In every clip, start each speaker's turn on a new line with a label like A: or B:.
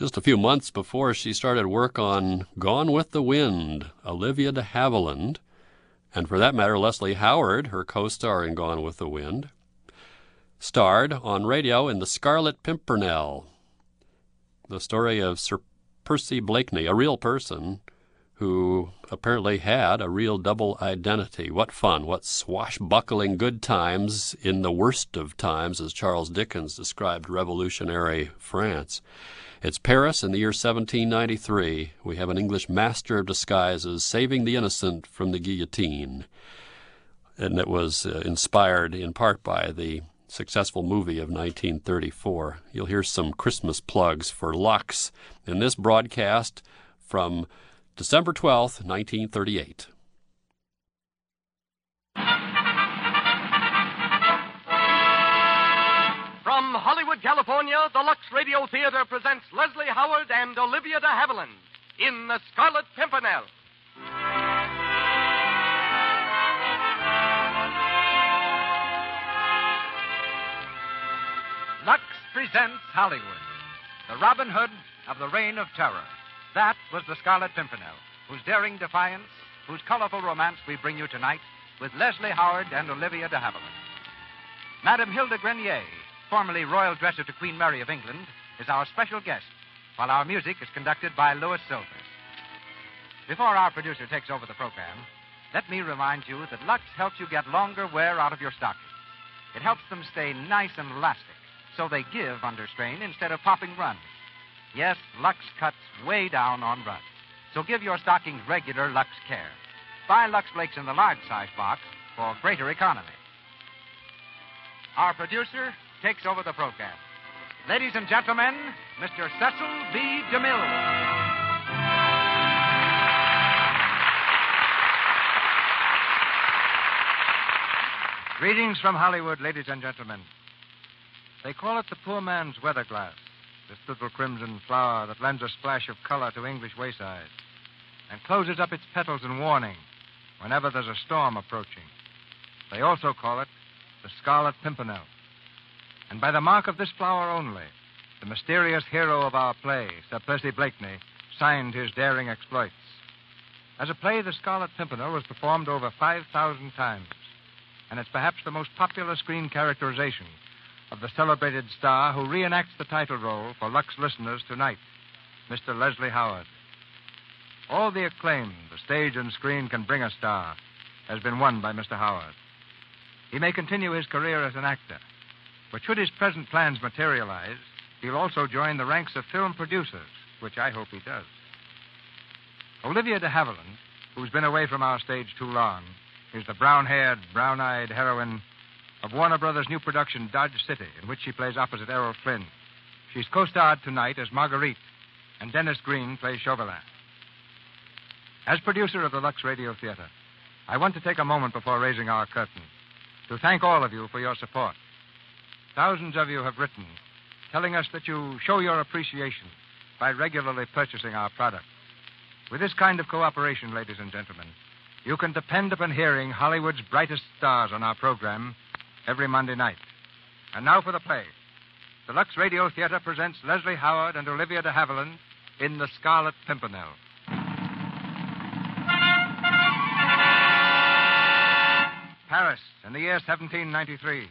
A: Just a few months before she started work on Gone with the Wind, Olivia de Havilland, and for that matter, Leslie Howard, her co-star in Gone with the Wind, starred on radio in The Scarlet Pimpernel, the story of Sir Percy Blakeney, a real person who apparently had a real double identity. What fun, what swashbuckling good times in the worst of times, as Charles Dickens described revolutionary France. It's Paris in the year 1793. We have an English master of disguises saving the innocent from the guillotine. And it was inspired in part by the successful movie of 1934. You'll hear some Christmas plugs for Lux in this broadcast from December 12th, 1938.
B: From Hollywood, California, the Lux Radio Theater presents Leslie Howard and Olivia de Havilland in The Scarlet Pimpernel.
C: Lux presents Hollywood, the Robin Hood of the Reign of Terror. That was The Scarlet Pimpernel, whose daring defiance, whose colorful romance we bring you tonight with Leslie Howard and Olivia de Havilland. Madame Hilda Grenier, formerly royal dresser to Queen Mary of England, is our special guest, while our music is conducted by Louis Silvers. Before our producer takes over the program, let me remind you that Lux helps you get longer wear out of your stockings. It helps them stay nice and elastic, so they give under strain instead of popping runs. Yes, Lux cuts way down on runs. So give your stockings regular Lux care. Buy Lux Flakes in the large size box for greater economy. Our producer takes over the program. Ladies and gentlemen, Mr. Cecil B. DeMille. Greetings from Hollywood, ladies and gentlemen. They call it the poor man's weather glass, this little crimson flower that lends a splash of color to English waysides and closes up its petals in warning whenever there's a storm approaching. They also call it the Scarlet Pimpernel. And by the mark of this flower only, the mysterious hero of our play, Sir Percy Blakeney, signed his daring exploits. As a play, The Scarlet Pimpernel was performed over 5,000 times, and it's perhaps the most popular screen characterization of the celebrated star who reenacts the title role for Lux listeners tonight, Mr. Leslie Howard. All the acclaim the stage and screen can bring a star has been won by Mr. Howard. He may continue his career as an actor, but should his present plans materialize, he'll also join the ranks of film producers, which I hope he does. Olivia de Havilland, who's been away from our stage too long, is the brown-haired, brown-eyed heroine of Warner Brothers' new production, Dodge City, in which she plays opposite Errol Flynn. She's co-starred tonight as Marguerite, and Dennis Green plays Chauvelin. As producer of the Lux Radio Theater, I want to take a moment before raising our curtain to thank all of you for your support. Thousands of you have written, telling us that you show your appreciation by regularly purchasing our product. With this kind of cooperation, ladies and gentlemen, you can depend upon hearing Hollywood's brightest stars on our program every Monday night. And now for the play. The Lux Radio Theater presents Leslie Howard and Olivia de Havilland in The Scarlet Pimpernel. Paris, in the year 1793.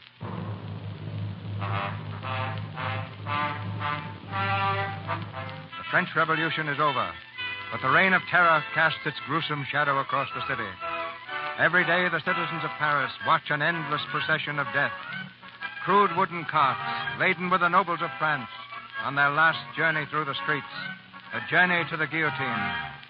C: The French Revolution is over, but the reign of terror casts its gruesome shadow across the city. Every day, the citizens of Paris watch an endless procession of death. Crude wooden carts, laden with the nobles of France, on their last journey through the streets, a journey to the guillotine.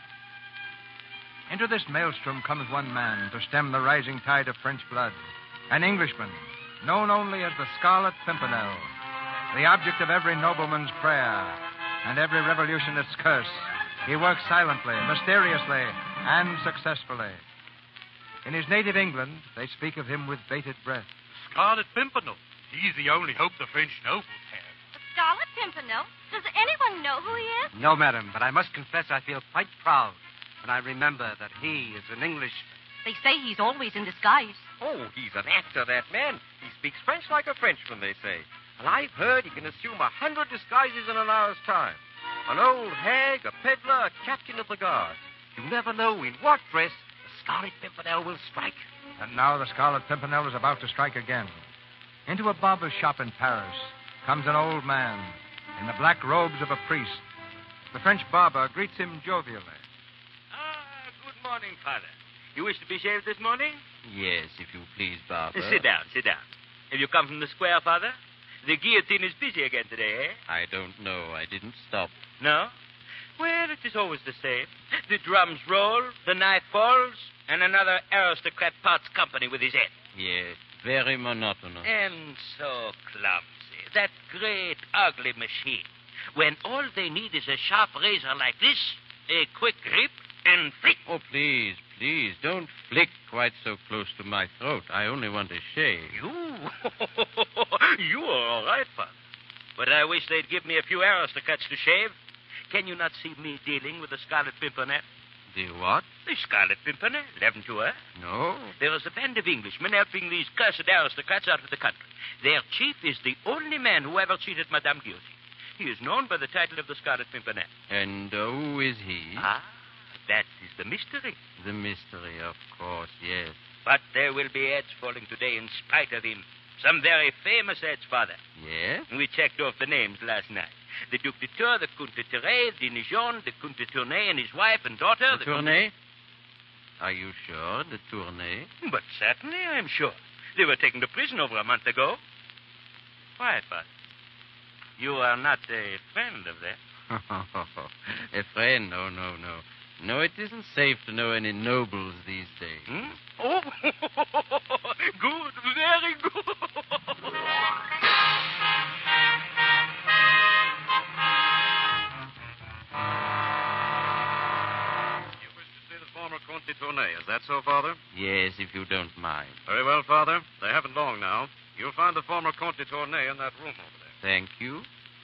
C: Into this maelstrom comes one man to stem the rising tide of French blood, an Englishman, known only as the Scarlet Pimpernel, the object of every nobleman's prayer and every revolutionist's curse. He works silently, mysteriously, and successfully. In his native England, they speak of him with bated breath.
D: Scarlet Pimpernel. He's the only hope the French nobles have.
E: The Scarlet Pimpernel? Does anyone know who he is?
F: No, madam, but I must confess I feel quite proud when I remember that he is an English...
E: They say he's always in disguise.
G: Oh, he's an actor, that man. He speaks French like a Frenchman, they say. And I've heard he can assume 100 disguises in an hour's time. An old hag, a peddler, a captain of the guard. You never know in what dress the Scarlet Pimpernel will strike.
C: And now the Scarlet Pimpernel is about to strike again. Into a barber's shop in Paris comes an old man in the black robes of a priest. The French barber greets him jovially.
H: Good morning, Father. You wish to be shaved this morning?
G: Yes, if you please, barber.
H: Sit down. Have you come from the square, Father? The guillotine is busy again today, eh?
G: I don't know. I didn't stop.
H: No? Well, it is always the same. The drums roll, the knife falls, and another aristocrat parts company with his head.
G: Yes, very monotonous.
H: And so clumsy. That great, ugly machine. When all they need is a sharp razor like this, a quick grip, and flick.
G: Oh, please, don't flick quite so close to my throat. I only want to shave.
H: You? You are all right, Father. But I wish they'd give me a few aristocrats to shave. Can you not see me dealing with the Scarlet Pimpernel?
G: The what?
H: The Scarlet Pimpernel, haven't you heard?
G: No.
H: There is a band of Englishmen helping these cursed aristocrats out of the country. Their chief is the only man who ever cheated Madame Guillotine. He is known by the title of the Scarlet Pimpernel.
G: And who is he?
H: That is the mystery.
G: The mystery, of course, yes.
H: But there will be heads falling today in spite of him. Some very famous heads, Father.
G: Yes?
H: We checked off the names last night. The Duc de Tours, the Comte de Terray, Dinijon, the Comte de Tournay and his wife and daughter.
G: The Tournay? Are you sure, the Tournay?
H: But certainly I'm sure. They were taken to prison over a month ago. Why, Father? You are not a friend of theirs?
G: A friend? No. No, it isn't safe to know any nobles these days.
H: Hmm? Oh, good, very good.
D: You wish to see the former Comte de Tournay, is that so, Father?
G: Yes, if you don't mind.
D: Very well, Father. They haven't long now. You'll find the former Comte de Tournay in that room over there.
G: Thank you.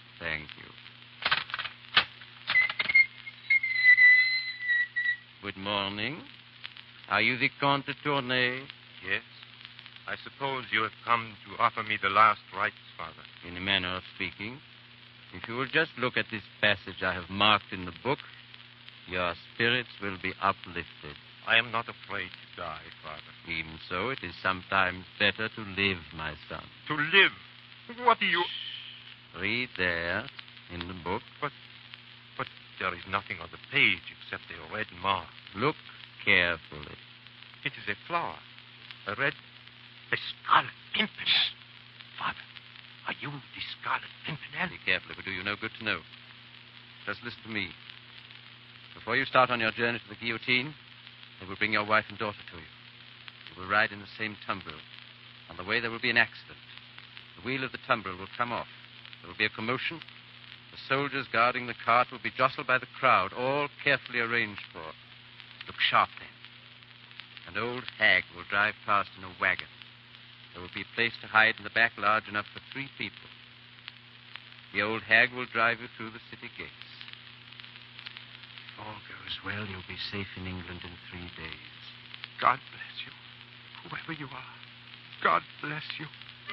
G: Good morning. Are you the Comte de Tournay?
I: Yes. I suppose you have come to offer me the last rites, Father.
G: In a manner of speaking. If you will just look at this passage I have marked in the book, your spirits will be uplifted.
I: I am not afraid to die, Father.
G: Even so, it is sometimes better to live, my son.
I: To live? What do you...
G: Read there, in the book.
I: But there is nothing on the page except a red mark.
G: Look carefully.
I: It is a flower. A red... A Scarlet Pimpernel. Father, are you the Scarlet Pimpernel?
G: Be careful, it will do you no good to know. Just listen to me. Before you start on your journey to the guillotine, they will bring your wife and daughter to you. You will ride in the same tumbril. On the way, there will be an accident. The wheel of the tumbril will come off. There will be a commotion. The soldiers guarding the cart will be jostled by the crowd, all carefully arranged for. Look sharp, then. An old hag will drive past in a wagon. There will be a place to hide in the back large enough for 3 people. The old hag will drive you through the city gates. If all goes well, you'll be safe in England in 3 days.
I: God bless you, whoever you are. God bless you.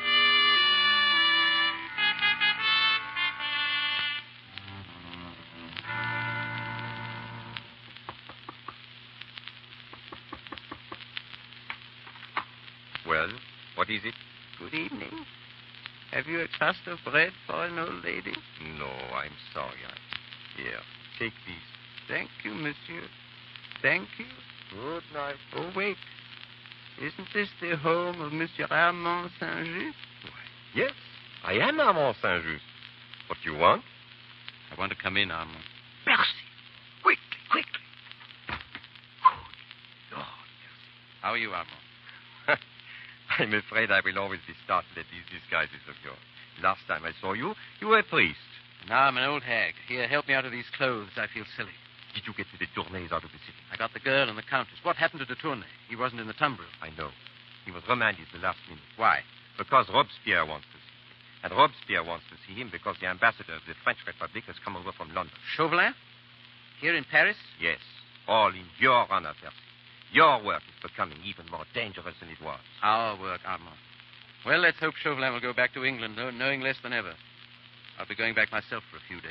I: Well, what is it?
G: Good evening. Have you a crust of bread for an old lady?
I: No, I'm sorry. Here, take these.
G: Thank you, monsieur. Thank you.
I: Good night.
G: Oh, wait. Isn't this the home of Monsieur Armand Saint-Just?
I: Yes, I am Armand Saint-Just. What do you want?
G: I want to come in, Armand.
I: Merci. Quickly. Good Lord,
G: How are you, Armand?
I: I'm afraid I will always be startled at these disguises of yours. Last time I saw you, you were a priest.
G: Now I'm an old hag. Here, help me out of these clothes. I feel silly.
I: Did you get to the Tournays out of the city?
G: I got the girl and the countess. What happened to de Tournay? He wasn't in the tumbril.
I: I know. He was remanded the last minute.
G: Why?
I: Because Robespierre wants to see him. And Robespierre wants to see him because the ambassador of the French Republic has come over from London.
G: Chauvelin? Here in Paris?
I: Yes. All in your honor, Percy. Your work is becoming even more dangerous than it was.
G: Our work, Armand. Well, let's hope Chauvelin will go back to England knowing less than ever. I'll be going back myself for a few days.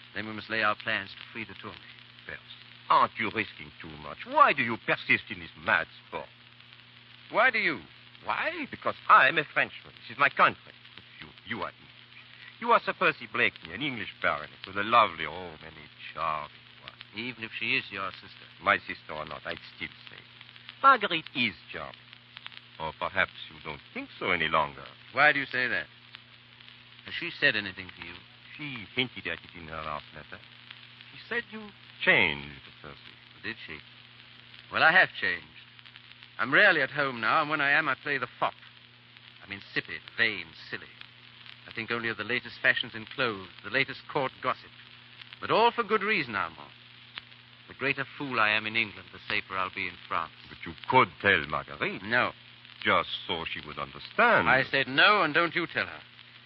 G: Then we must lay our plans to free the Tournay.
I: Percy, aren't you risking too much? Why do you persist in this mad sport?
G: Why do you?
I: Why? Because I'm a Frenchman. This is my country. But you are English. You are Sir Percy Blakeney, an English baronet with a lovely home and a charming wife.
G: Even if she is your sister.
I: My sister or not, I'd still say Marguerite is charming. Or perhaps you don't think so any longer.
G: Why do you say that? Has she said anything to you?
I: She hinted at it in her last letter. She said you changed, Percy.
G: Did she? Well, I have changed. I'm rarely at home now, and when I am, I play the fop. I'm insipid, vain, silly. I think only of the latest fashions in clothes, the latest court gossip. But all for good reason, Armand. The greater fool I am in England, the safer I'll be in France.
I: But you could tell Marguerite.
G: No.
I: Just so she would understand.
G: I said no, and don't you tell her.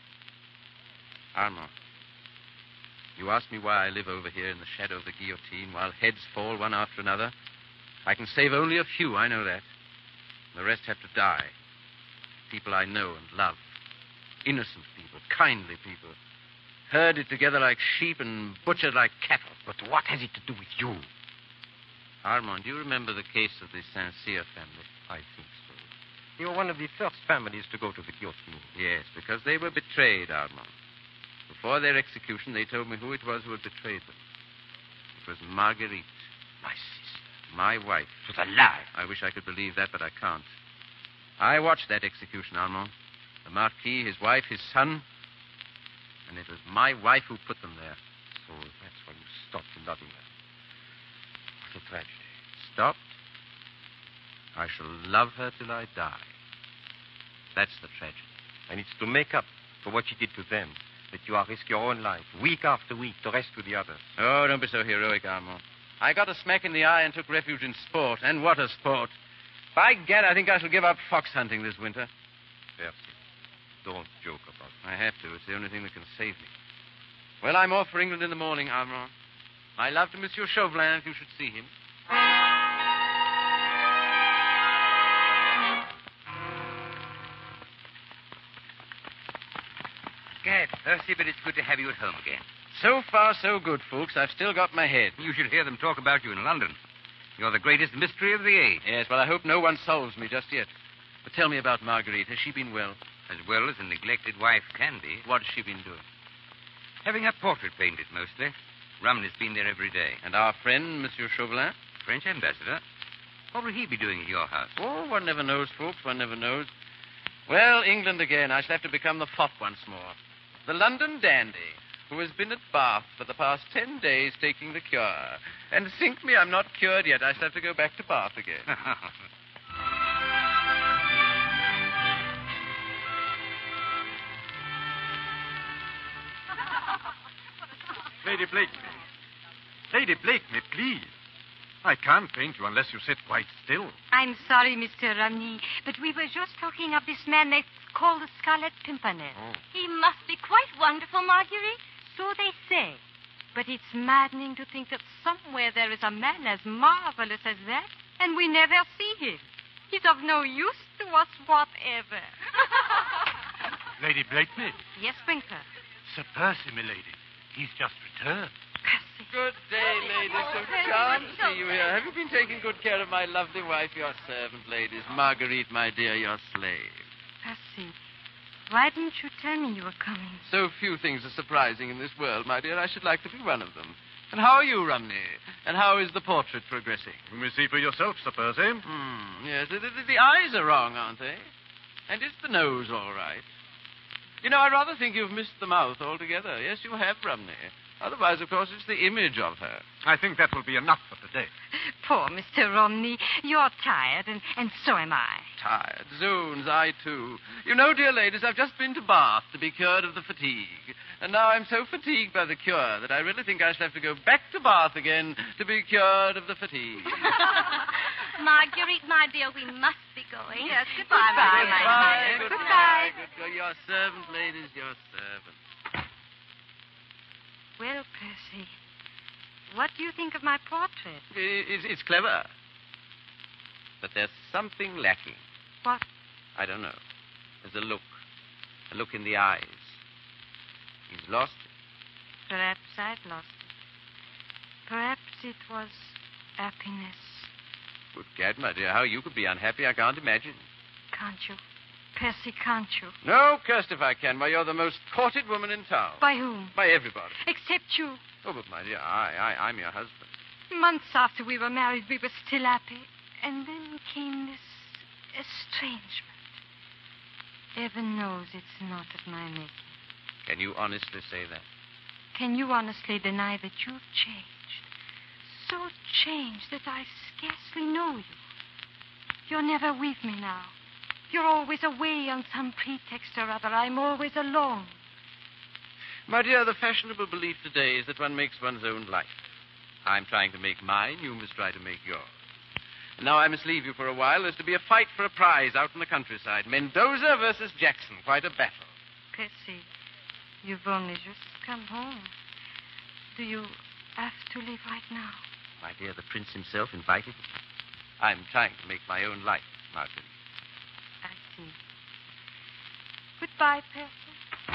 G: Armand, you ask me why I live over here in the shadow of the guillotine while heads fall one after another. I can save only a few, I know that. The rest have to die. People I know and love. Innocent people, kindly people. Herded together like sheep and butchered like cattle.
I: But what has it to do with you?
G: Armand, do you remember the case of the Saint-Cyr family?
I: I think so. You were one of the first families to go to the guillotine.
G: Yes, because they were betrayed, Armand. Before their execution, they told me who it was who had betrayed them. It was Marguerite.
I: My sister.
G: My wife.
I: It was a lie.
G: I wish I could believe that, but I can't. I watched that execution, Armand. The Marquis, his wife, his son. And it was my wife who put them there.
I: So that's when you stopped loving her. What a tragedy.
G: Stopped? I shall love her till I die. That's the tragedy.
I: And it's to make up for what she did to them that you are risk your own life, week after week, to rescue the others.
G: Oh, don't be so heroic, Armand. I got a smack in the eye and took refuge in sport. And what a sport. By gad, I think I shall give up fox hunting this winter.
I: Percy, don't joke about it.
G: I have to. It's the only thing that can save me. Well, I'm off for England in the morning, Armand. My love to Monsieur Chauvelin, if you should see him.
J: Gad, Percy, but it's good to have you at home again.
G: So far, so good, Fuchs. I've still got my head.
J: You should hear them talk about you in London. You're the greatest mystery of the age.
G: Yes, well, I hope no one solves me just yet. But tell me about Marguerite. Has she been well?
J: As well as a neglected wife can be.
G: What has she been doing?
J: Having her portrait painted, mostly. Rumney's been there every day.
G: And our friend, Monsieur Chauvelin?
J: French ambassador. What will he be doing at your house?
G: Oh, one never knows, Fuchs. One never knows. Well, England again. I shall have to become the fop once more. The London dandy, who has been at Bath for the past 10 days taking the cure. And sink me, I'm not cured yet. I shall have to go back to Bath again.
C: Lady Blakeney. Lady Blakeney, please. I can't paint you unless you sit quite still.
K: I'm sorry, Mr. Rumney, but we were just talking of this man they call the Scarlet Pimpernel.
I: Oh.
E: He must be quite wonderful, Marguerite.
K: So they say. But it's maddening to think that somewhere there is a man as marvelous as that, and we never see him. He's of no use to us whatever.
C: Lady Blakeney.
K: Yes, Winkler.
C: Sir Percy, milady. He's just returned.
K: Percy.
G: Good day, ladies. So charmed to see you here. Have you been taking good care of my lovely wife, your servant, ladies? Marguerite, my dear, your slave.
K: Percy, why didn't you tell me you were coming?
G: So few things are surprising in this world, my dear. I should like to be one of them. And how are you, Rumney? And how is the portrait progressing?
C: You may see for yourself, Sir Percy.
G: Yes, the eyes are wrong, aren't they? And is the nose all right? You know, I rather think you've missed the mouth altogether. Yes, you have, Rumney. Otherwise, of course, it's the image of her.
C: I think that will be enough for today.
K: Poor Mr. Romney. You're tired, and so am I.
G: Tired? Zoons, I too. You know, dear ladies, I've just been to Bath to be cured of the fatigue. And now I'm so fatigued by the cure that I really think I shall have to go back to Bath again to be cured of the fatigue.
E: Marguerite, my dear, we must be going.
K: Yes, goodbye, my dear.
G: Goodbye. Your servant, ladies, your servant.
K: Well, Percy, what do you think of my portrait?
G: It's clever. But there's something lacking.
K: What?
G: I don't know. There's a look in the eyes. He's lost it.
K: Perhaps I've lost it. Perhaps it was happiness.
G: Good gad, my dear, how you could be unhappy, I can't imagine.
K: Can't you? Percy, can't you?
G: No, cursed if I can. Why, you're the most courted woman in town.
K: By whom?
G: By everybody.
K: Except you.
G: Oh, but my dear, I'm your husband.
K: Months after we were married, we were still happy. And then came this estrangement. Heaven knows it's not of my making.
G: Can you honestly say that?
K: Can you honestly deny that you've changed? So changed that I scarcely know you. You're never with me now. You're always away on some pretext or other. I'm always alone.
G: My dear, the fashionable belief today is that one makes one's own life. I'm trying to make mine. You must try to make yours. And now I must leave you for a while. There's to be a fight for a prize out in the countryside. Mendoza versus Jackson. Quite a battle.
K: Percy, you've only just come home. Do you have to leave right now?
G: My dear, the prince himself invited me. I'm trying to make my own life, Martin.
K: I see. Goodbye, Percy.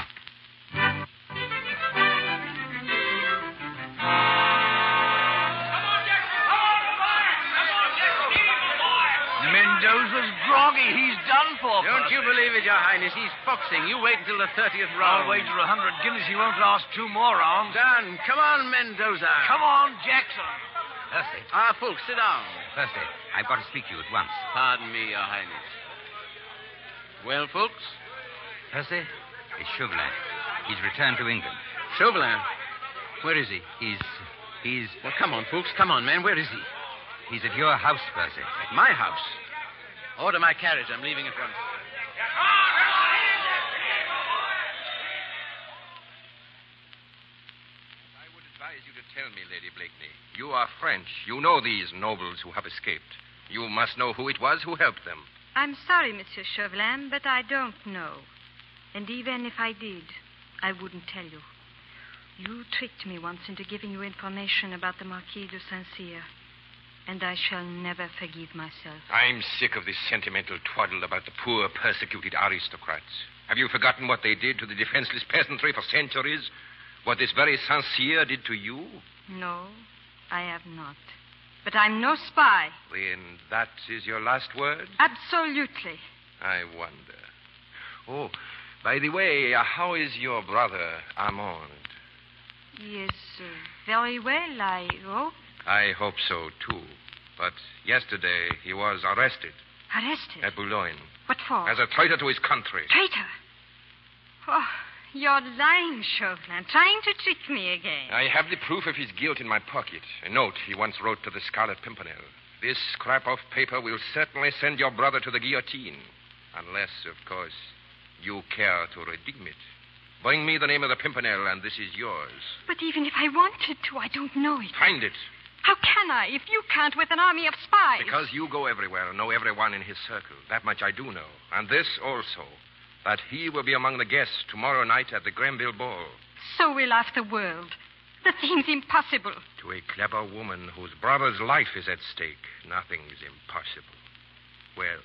L: Mendoza's groggy. He's done for.
G: Don't you believe it, Your Highness. He's boxing. You wait until the 30th round.
L: I'll wager 100 guineas he won't last 2 more rounds.
G: Done. Come on, Mendoza.
L: Come on, Jackson.
J: Percy.
G: Fulks, sit down.
J: Percy, I've got to speak to you at once.
G: Pardon me, Your Highness. Well, Fulks?
J: Percy, it's Chauvelin. He's returned to England.
G: Chauvelin? Where is he?
J: He's...
G: Well, come on, Fulks. Come on, man. Where is he?
J: He's at your house, Percy.
G: At my house? Order my carriage. I'm leaving at once.
M: I would advise you to tell me, Lady Blakeney. You are French. You know these nobles who have escaped. You must know who it was who helped them.
K: I'm sorry, Monsieur Chauvelin, but I don't know. And even if I did, I wouldn't tell you. You tricked me once into giving you information about the Marquis de Saint-Cyr. And I shall never forgive myself.
M: I'm sick of this sentimental twaddle about the poor, persecuted aristocrats. Have you forgotten what they did to the defenseless peasantry for centuries? What this very Saint-Cyr did to you?
K: No, I have not. But I'm no spy.
M: Then that is your last word?
K: Absolutely.
M: I wonder. Oh, by the way, how is your brother, Armand?
K: He is very well, I hope.
M: I hope so, too. But yesterday he was arrested.
K: Arrested?
M: At Boulogne.
K: What for?
M: As a traitor to his country.
K: Traitor? Oh, you're lying, Chauvelin, trying to trick me again.
M: I have the proof of his guilt in my pocket. A note he once wrote to the Scarlet Pimpernel. This scrap of paper will certainly send your brother to the guillotine. Unless, of course, you care to redeem it. Bring me the name of the Pimpernel, and this is yours.
K: But even if I wanted to, I don't know it.
M: Find it.
K: How can I, if you can't with an army of spies?
M: Because you go everywhere and know everyone in his circle. That much I do know. And this also, that he will be among the guests tomorrow night at the Granville Ball.
K: So will half the world. The thing's impossible.
M: To a clever woman whose brother's life is at stake, nothing's impossible. Well?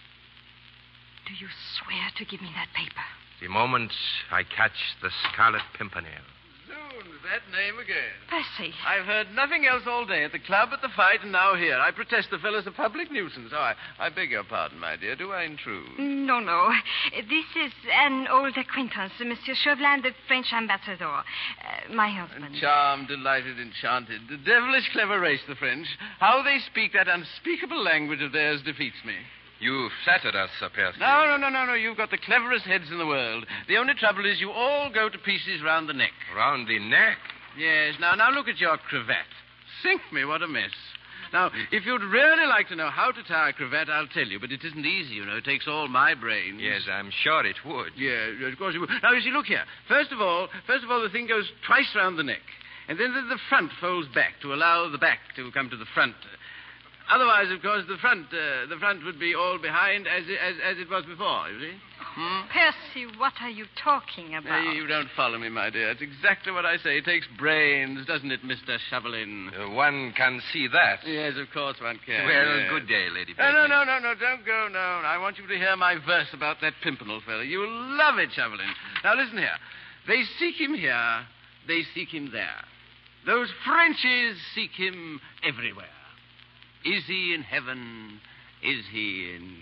K: Do you swear to give me that paper?
M: The moment I catch the Scarlet Pimpernel.
G: Zoons, that name again.
K: Percy.
G: I've heard nothing else all day. At the club, at the fight, and now here. I protest the fellow's a public nuisance. Oh, I beg your pardon, my dear. Do I intrude?
K: No. This is an old acquaintance, Monsieur Chauvelin, the French ambassador. My husband.
G: Charmed, delighted, enchanted. The devilish clever race, the French. How they speak that unspeakable language of theirs defeats me.
M: You flattered us, Sir Percy.
G: No. You've got the cleverest heads in the world. The only trouble is you all go to pieces round the neck.
M: Round the neck?
G: Yes. Now look at your cravat. Sink me, what a mess. Now, if you'd really like to know how to tie a cravat, I'll tell you. But it isn't easy, you know. It takes all my brains.
M: Yes, I'm sure it would.
G: Yeah, of course it would. Now, you see, look here. First of all, the thing goes twice round the neck. And then the front folds back to allow the back to come to the front. Otherwise, of course, the front would be all behind as it was before, you see.
K: Percy, what are you talking about?
G: You don't follow me, my dear. It's exactly what I say. It takes brains, doesn't it, Mr. Chauvelin?
M: One can see that.
G: Yes, of course one can.
M: Well,
G: yes.
M: Good day, Lady Blakeney.
G: No, don't go, no. I want you to hear my verse about that Pimpernel fellow. You'll love it, Chauvelin. Now, listen here. They seek him here, they seek him there. Those Frenchies seek him everywhere. Is he in heaven? Is he in...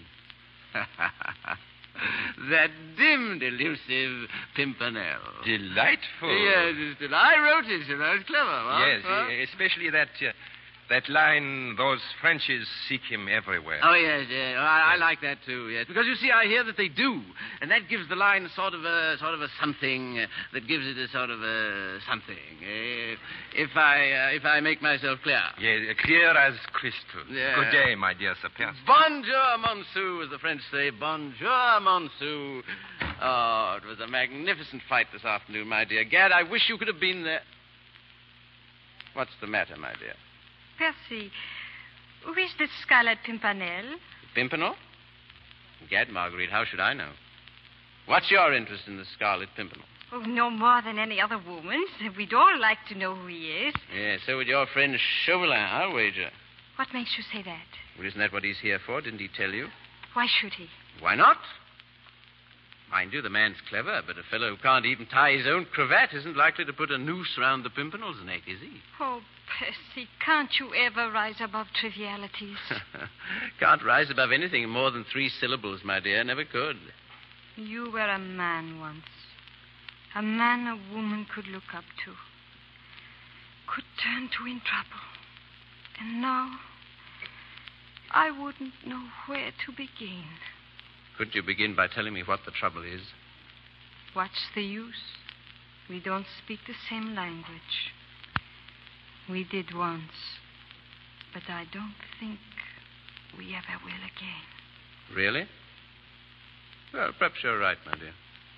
G: that dim, elusive Pimpernel.
M: Delightful.
G: Yes, I wrote it, you know. It's clever, huh?
M: Yes, especially that line, those Frenchies seek him everywhere.
G: Oh, yes. I like that, too, yes. Because, you see, I hear that they do. And that gives the line sort of a something that gives it a sort of a something. If I make myself clear.
M: Yes, clear as crystal.
G: Yeah.
M: Good day, my dear Sir Percy.
G: Bonjour, Monsieur, as the French say. Bonjour, Monsieur. Oh, it was a magnificent fight this afternoon, my dear. Gad, I wish you could have been there. What's the matter, my dear?
K: Percy, who is this Scarlet Pimpernel?
G: Pimpernel? Gad, Marguerite, how should I know? What's your interest in the Scarlet Pimpernel?
K: Oh, no more than any other woman's. We'd all like to know who he is.
G: Yeah, so would your friend Chauvelin, I'll wager.
K: What makes you say that?
G: Well, isn't that what he's here for? Didn't he tell you?
K: Why should he?
G: Why not? Mind you, the man's clever, but a fellow who can't even tie his own cravat isn't likely to put a noose round the Pimpernel's neck, is he?
K: Oh, Percy, can't you ever rise above trivialities?
G: Can't rise above anything more than 3 syllables, my dear. Never could.
K: You were a man once. A man a woman could look up to. Could turn to in trouble. And now, I wouldn't know where to begin.
G: Couldn't you begin by telling me what the trouble is?
K: What's the use? We don't speak the same language. We did once. But I don't think we ever will again.
G: Really? Well, perhaps you're right, my dear.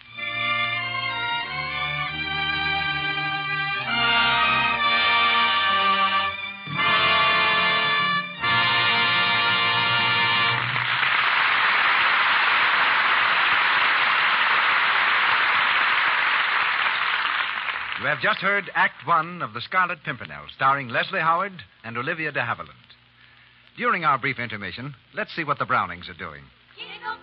C: You have just heard Act One of The Scarlet Pimpernel, starring Leslie Howard and Olivia de Havilland. During our brief intermission, let's see what the Brownings are doing.
E: Jingle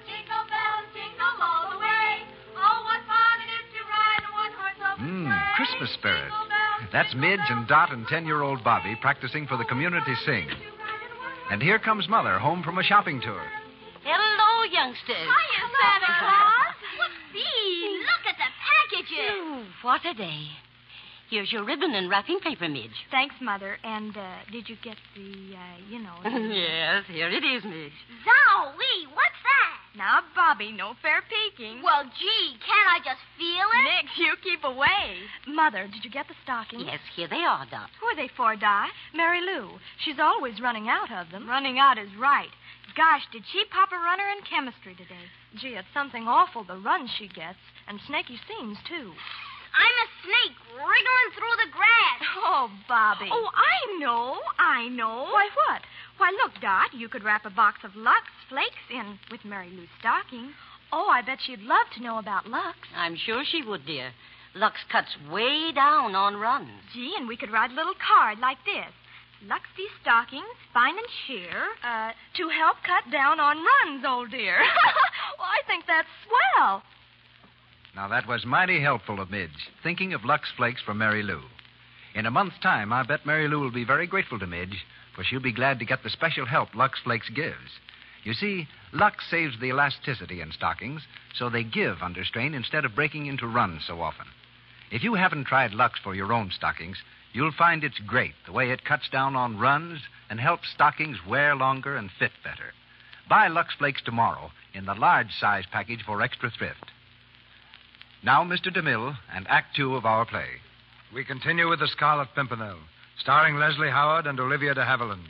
E: jingle all the way. Oh, what fun it is to ride a one-horse open sleigh.
C: Christmas spirit. That's Midge and Dot and 10-year-old Bobby practicing for the community sing. And here comes Mother, home from a shopping tour.
N: Hello, youngsters.
E: Hiya, Santa Claus. See, look at the packages.
N: Oh, what a day. Here's your ribbon and wrapping paper, Midge.
O: Thanks, Mother. And did you get the,
N: Yes, here it is, Midge.
E: Zowie, what's that?
O: Now, Bobby, no fair peeking.
E: Well, gee, can't I just feel it?
O: Nix, you keep away. Mother, did you get the stockings?
N: Yes, here they are, Dot.
O: Who are they for, Dot? Mary Lou. She's always running out of them. Running out is right. Gosh, did she pop a runner in chemistry today? Gee, it's something awful, the runs she gets. And snaky seams, too.
E: I'm a snake wriggling through the grass.
O: Oh, Bobby.
E: Oh, I know.
O: Why, what? Why, look, Dot, you could wrap a box of Lux Flakes in with Mary Lou's stocking. Oh, I bet she'd love to know about Lux.
N: I'm sure she would, dear. Lux cuts way down on runs.
O: Gee, and we could write a little card like this. Luxy stockings, fine and sheer, to help cut down on runs, old dear. Well, I think that's swell.
C: Now, that was mighty helpful of Midge, thinking of Lux Flakes for Mary Lou. In a month's time, I bet Mary Lou will be very grateful to Midge, for she'll be glad to get the special help Lux Flakes gives. You see, Lux saves the elasticity in stockings, so they give under strain instead of breaking into runs so often. If you haven't tried Lux for your own stockings, you'll find it's great the way it cuts down on runs and helps stockings wear longer and fit better. Buy Lux Flakes tomorrow in the large size package for extra thrift. Now, Mr. DeMille and Act Two of our play. We continue with The Scarlet Pimpernel, starring Leslie Howard and Olivia de Havilland.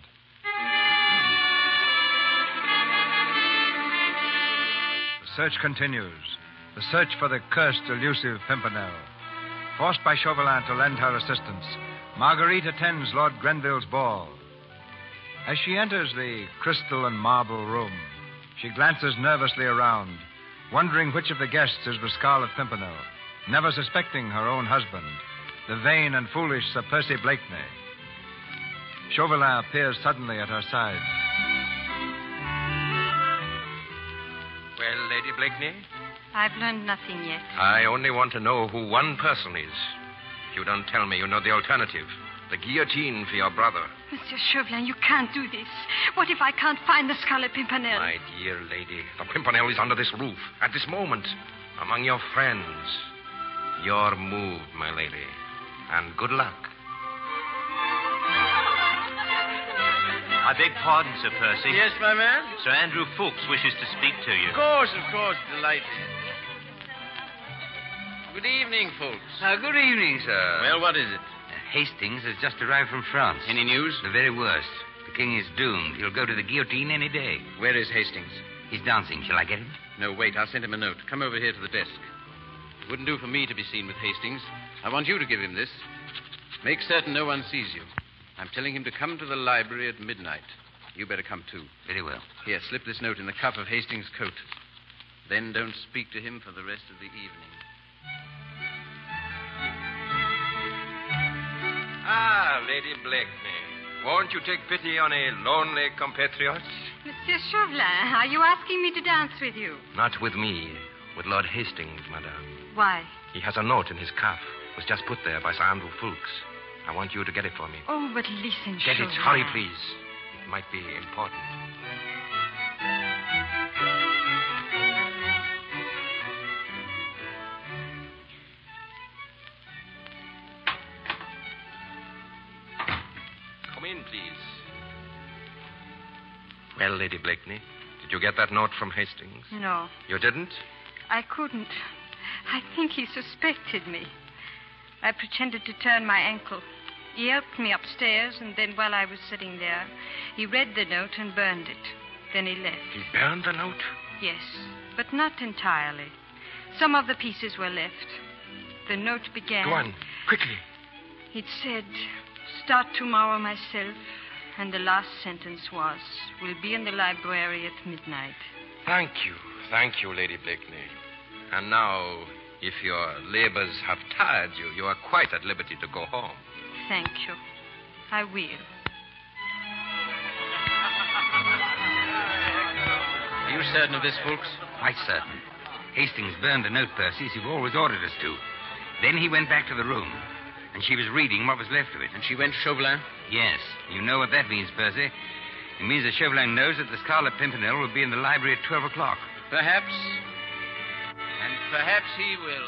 C: The search continues. The search for the cursed, elusive Pimpernel. Forced by Chauvelin to lend her assistance, Marguerite attends Lord Grenville's ball. As she enters the crystal and marble room, she glances nervously around, wondering which of the guests is the Scarlet Pimpernel, never suspecting her own husband, the vain and foolish Sir Percy Blakeney. Chauvelin appears suddenly at her side.
M: Well, Lady Blakeney?
K: I've learned nothing yet.
M: I only want to know who one person is. If you don't tell me, you know the alternative. The guillotine for your brother.
K: Monsieur Chauvelin, you can't do this. What if I can't find the Scarlet Pimpernel?
M: My dear lady, the Pimpernel is under this roof, at this moment, among your friends. Your move, my lady. And good luck.
P: I beg pardon, Sir Percy.
Q: Yes, my man?
P: Sir Andrew Ffoulkes wishes to speak to you.
Q: Of course. Delighted. Good evening, Ffoulkes.
J: Good evening, sir.
Q: Well, what is it?
J: Hastings has just arrived from France.
Q: Any news?
J: The very worst. The king is doomed. He'll go to the guillotine any day.
Q: Where is Hastings?
J: He's dancing. Shall I get him?
Q: No, wait. I'll send him a note. Come over here to the desk. It wouldn't do for me to be seen with Hastings. I want you to give him this. Make certain no one sees you. I'm telling him to come to the library at midnight. You better come, too.
J: Very well.
Q: Here, slip this note in the cuff of Hastings' coat. Then don't speak to him for the rest of the evening.
M: Ah, Lady Blakeney. Won't you take pity on a lonely compatriot?
K: Monsieur Chauvelin, are you asking me to dance with you?
M: Not with me. With Lord Hastings, madame.
K: Why?
M: He has a note in his cuff. It was just put there by Sir Andrew Ffoulkes. I want you to get it for me.
K: Oh, but listen,
M: Get
K: Chauvelin.
M: it. Hurry, please. It might be important. Come in, please. Well, Lady Blakeney, did you get that note from Hastings?
K: No,
M: You didn't?
K: I couldn't. I think he suspected me. I pretended to turn my ankle. He helped me upstairs, and then while I was sitting there, he read the note and burned it. Then he left.
M: He burned the note?
K: Yes, but not entirely. Some of the pieces were left. The note began...
M: Go on, quickly.
K: It said, "Start tomorrow myself," and the last sentence was, "Will be in the library at midnight."
M: Thank you, Lady Blakeney. And now, if your labors have tired you, you are quite at liberty to go home.
K: Thank you. I will.
Q: Are you certain of this, Ffoulkes?
J: Quite certain. Hastings burned the note, Percy, as you've always ordered us to. Then he went back to the room, and she was reading what was left of it.
Q: And she went to Chauvelin?
J: Yes. You know what that means, Percy. It means that Chauvelin knows that the Scarlet Pimpernel will be in the library at 12 o'clock.
Q: Perhaps. And perhaps he will.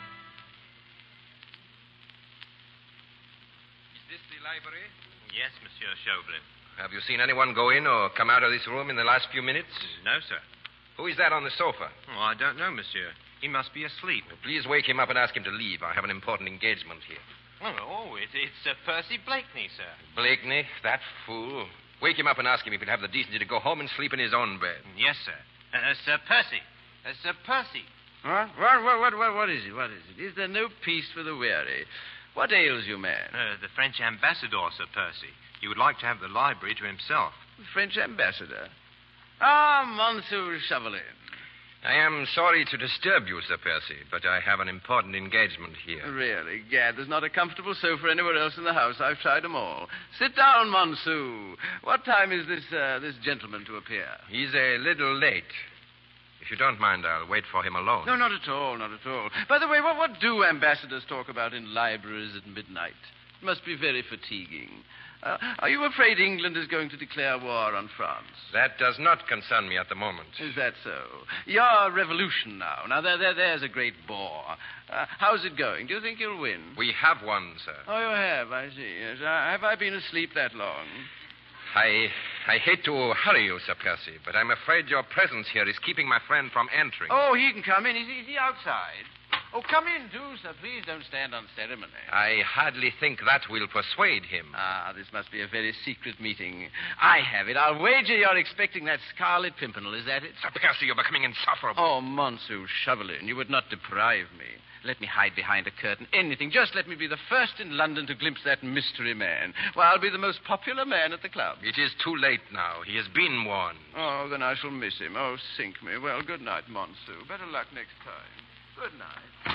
M: Is this the library?
P: Yes, Monsieur Chauvelin.
M: Have you seen anyone go in or come out of this room in the last few minutes?
P: No, sir.
M: Who is that on the sofa?
P: Oh, I don't know, Monsieur. He must be asleep.
M: Well, please wake him up and ask him to leave. I have an important engagement here.
P: It's Sir Percy Blakeney, sir.
M: Blakeney, that fool. Wake him up and ask him if he'd have the decency to go home and sleep in his own bed.
P: Yes, sir. Sir Percy. Sir Percy.
Q: What? What is it? What is it? Is there no peace for the weary? What ails you, man?
P: The French ambassador, Sir Percy. He would like to have the library to himself.
Q: The French ambassador? Ah, Monsieur Chauvelin.
M: I am sorry to disturb you, Sir Percy, but I have an important engagement here.
Q: Really, Gad, there's not a comfortable sofa anywhere else in the house. I've tried them all. Sit down, Monsieur. What time is this gentleman to appear?
M: He's a little late. If you don't mind, I'll wait for him alone.
Q: No, not at all, not at all. By the way, what do ambassadors talk about in libraries at midnight? It must be very fatiguing. Are you afraid England is going to declare war on France?
M: That does not concern me at the moment.
Q: Is that so? Your revolution now. Now, there's a great bore. How's it going? Do you think you'll win?
M: We have won, sir.
Q: Oh, you have, I see. Yes. Have I been asleep that long?
M: I hate to hurry you, Sir Percy, but I'm afraid your presence here is keeping my friend from entering.
Q: Oh, he can come in. Is he outside? Oh, come in, do, sir. Please don't stand on ceremony.
M: I hardly think that will persuade him.
Q: Ah, this must be a very secret meeting. I have it. I'll wager you're expecting that Scarlet Pimpernel. Is that it?
M: Sir Percy, you're becoming insufferable.
Q: Oh, Monsieur Chauvelin, you would not deprive me. Let me hide behind a curtain. Anything. Just let me be the first in London to glimpse that mystery man. Well, I'll be the most popular man at the club.
M: It is too late now. He has been warned.
Q: Oh, then I shall miss him. Oh, sink me. Well, good night, Monsieur. Better luck next time. Good night.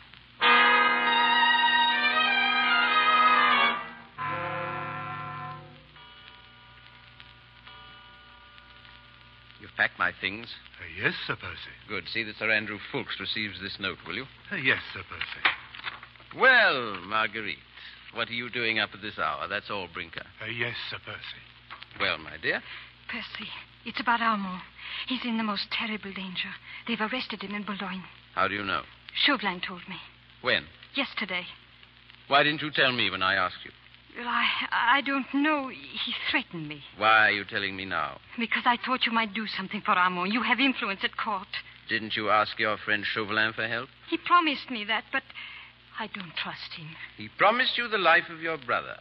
Q: You've packed my things?
R: Yes, Sir Percy.
Q: Good. See that Sir Andrew Ffoulkes receives this note, will you?
R: Yes, Sir Percy.
Q: Well, Marguerite, what are you doing up at this hour? That's all, Brinker.
R: Yes, Sir Percy.
Q: Well, my dear.
K: Percy, it's about Armand. He's in the most terrible danger. They've arrested him in Boulogne.
Q: How do you know?
K: Chauvelin told me.
Q: When?
K: Yesterday.
Q: Why didn't you tell me when I asked you?
K: Well, I don't know. He threatened me.
Q: Why are you telling me now?
K: Because I thought you might do something for Armand. You have influence at court.
Q: Didn't you ask your friend Chauvelin for help?
K: He promised me that, but I don't trust him.
Q: He promised you the life of your brother.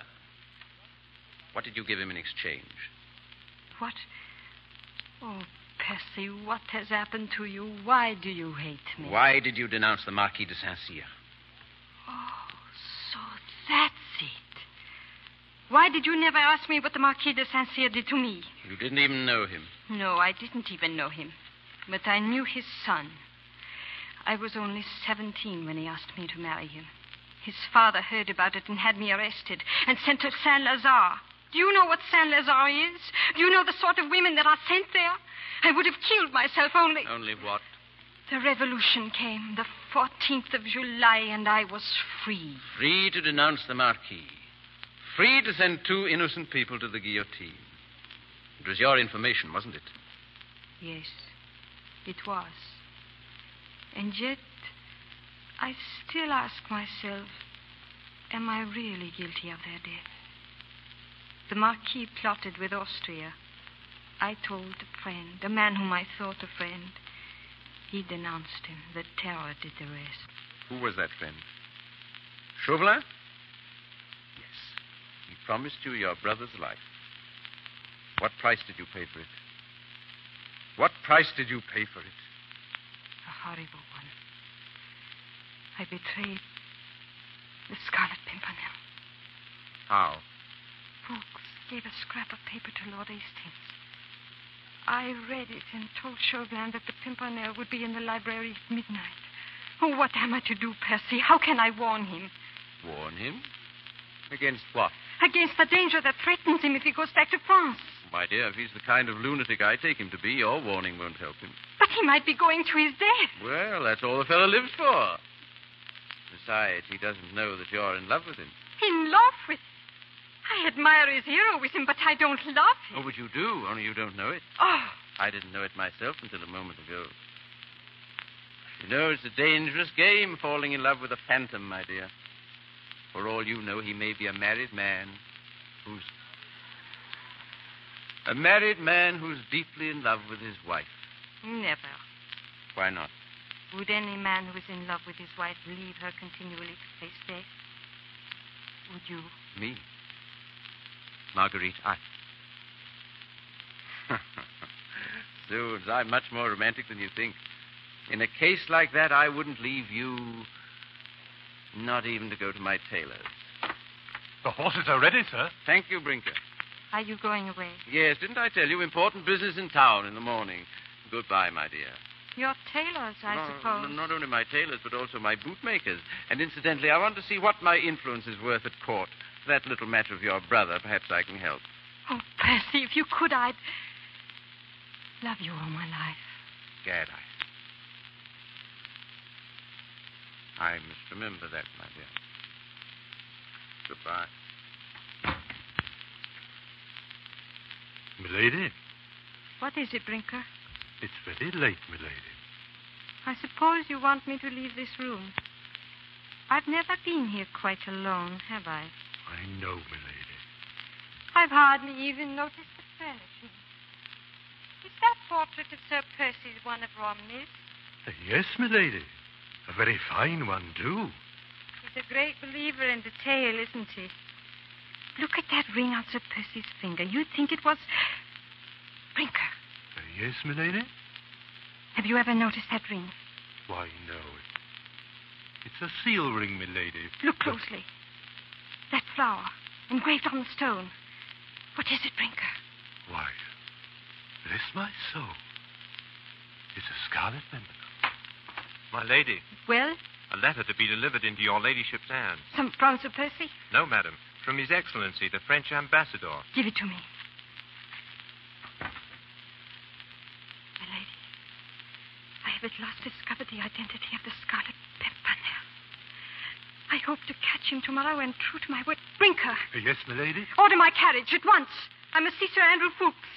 Q: What did you give him in exchange?
K: What? Oh, Percy, what has happened to you? Why do you hate me?
Q: Why did you denounce the Marquis de Saint-Cyr?
K: Oh, so that's it. Why did you never ask me what the Marquis de Saint-Cyr did to me?
Q: You didn't even know him.
K: No, I didn't even know him. But I knew his son. I was only 17 when he asked me to marry him. His father heard about it and had me arrested and sent to Saint-Lazare. Do you know what Saint-Lazare is? Do you know the sort of women that are sent there? I would have killed myself only...
Q: Only what?
K: The revolution came, the 14th of July, and I was free.
Q: Free to denounce the Marquis. Free to send 2 innocent people to the guillotine. It was your information, wasn't it?
K: Yes, it was. And yet, I still ask myself, am I really guilty of their death? The Marquis plotted with Austria. I told a friend, a man whom I thought a friend. He denounced him. The terror did the rest.
Q: Who was that friend? Chauvelin? Yes. He promised you your brother's life. What price did you pay for it? What price did you pay for it?
K: A horrible one. I betrayed the Scarlet Pimpernel.
Q: How?
K: Brooks gave a scrap of paper to Lord Hastings. I read it and told Chauvelin that the Pimpernel would be in the library at midnight. Oh, what am I to do, Percy? How can I warn him?
Q: Warn him? Against what?
K: Against the danger that threatens him if he goes back to France.
Q: My dear, if he's the kind of lunatic I take him to be, your warning won't help him.
K: But he might be going to his death.
Q: Well, that's all the fellow lives for. Besides, he doesn't know that you're in love with him.
K: In love with him? I admire his heroism, but I don't love him.
Q: Oh, but you do, only you don't know it.
K: Oh.
Q: I didn't know it myself until a moment ago. You know, it's a dangerous game, falling in love with a phantom, my dear. For all you know, he may be a married man who's deeply in love with his wife.
K: Never.
Q: Why not?
K: Would any man who is in love with his wife leave her continually to face death? Would you?
Q: Me? Marguerite, I. Zoons, I'm much more romantic than you think. In a case like that, I wouldn't leave you, not even to go to my tailor's.
R: The horses are ready, sir.
Q: Thank you, Brinker.
K: Are you going away?
Q: Yes, didn't I tell you? Important business in town in the morning. Goodbye, my dear.
K: Your tailors, I suppose.
Q: Not only my tailors, but also my bootmakers. And incidentally, I want to see what my influence is worth at court. For that little matter of your brother, perhaps I can help.
K: Oh, Percy, if you could, I'd love you all my life.
Q: Gad, I must remember that, my dear. Goodbye.
R: Milady?
K: What is it, Brinker?
R: It's very late, milady.
K: I suppose you want me to leave this room. I've never been here quite alone, have I?
R: I know, milady.
K: I've hardly even noticed the furnishing. Is that portrait of Sir Percy's one of Romney's?
R: Yes, milady. A very fine one, too.
K: He's a great believer in detail, isn't he? Look at that ring on Sir Percy's finger. You'd think it was... Brinker.
R: Yes, milady?
K: Have you ever noticed that ring?
R: Why, no. It's a seal ring, milady.
K: Look closely. That flower, engraved on the stone. What is it, Brinker?
R: Why, bless my soul. It's a scarlet pimpernel.
P: My lady.
K: Well?
P: A letter to be delivered into your ladyship's hands.
K: From Sir Percy?
P: No, madam. From His Excellency, the French ambassador.
K: Give it to me. My lady, I have at last discovered the identity of the Scarlet Pimpernel. I hope to catch him tomorrow and, true to my word, bring her.
R: Yes, milady?
K: Order my carriage at once. I must see Sir Andrew Fuchs.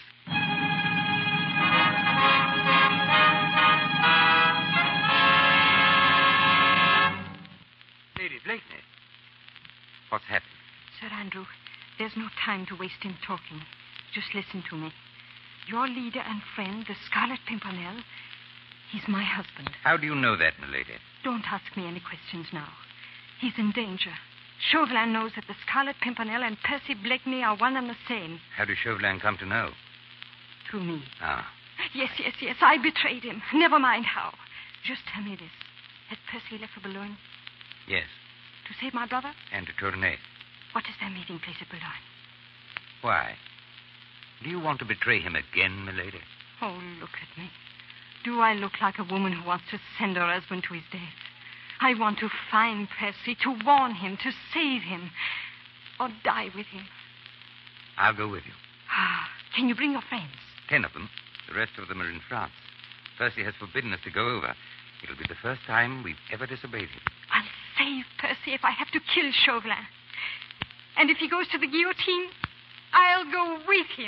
J: Lady Blakeney. What's happened?
K: Sir Andrew, there's no time to waste in talking. Just listen to me. Your leader and friend, the Scarlet Pimpernel, he's my husband.
J: How do you know that, milady?
K: Don't ask me any questions now. He's in danger. Chauvelin knows that the Scarlet Pimpernel and Percy Blakeney are one and the same.
J: How did Chauvelin come to know?
K: Through me.
J: Ah.
K: Yes. I betrayed him. Never mind how. Just tell me this. Has Percy left for Boulogne?
J: Yes.
K: To save my brother?
J: And to Tournai.
K: What is their meeting place at Boulogne?
J: Why? Do you want to betray him again, milady?
K: Oh, look at me. Do I look like a woman who wants to send her husband to his death? I want to find Percy, to warn him, to save him, or die with him.
J: I'll go with you.
K: Can you bring your friends?
J: 10 of them. The rest of them are in France. Percy has forbidden us to go over. It'll be the first time we've ever disobeyed him.
K: I'll save Percy if I have to kill Chauvelin. And if he goes to the guillotine, I'll go with him.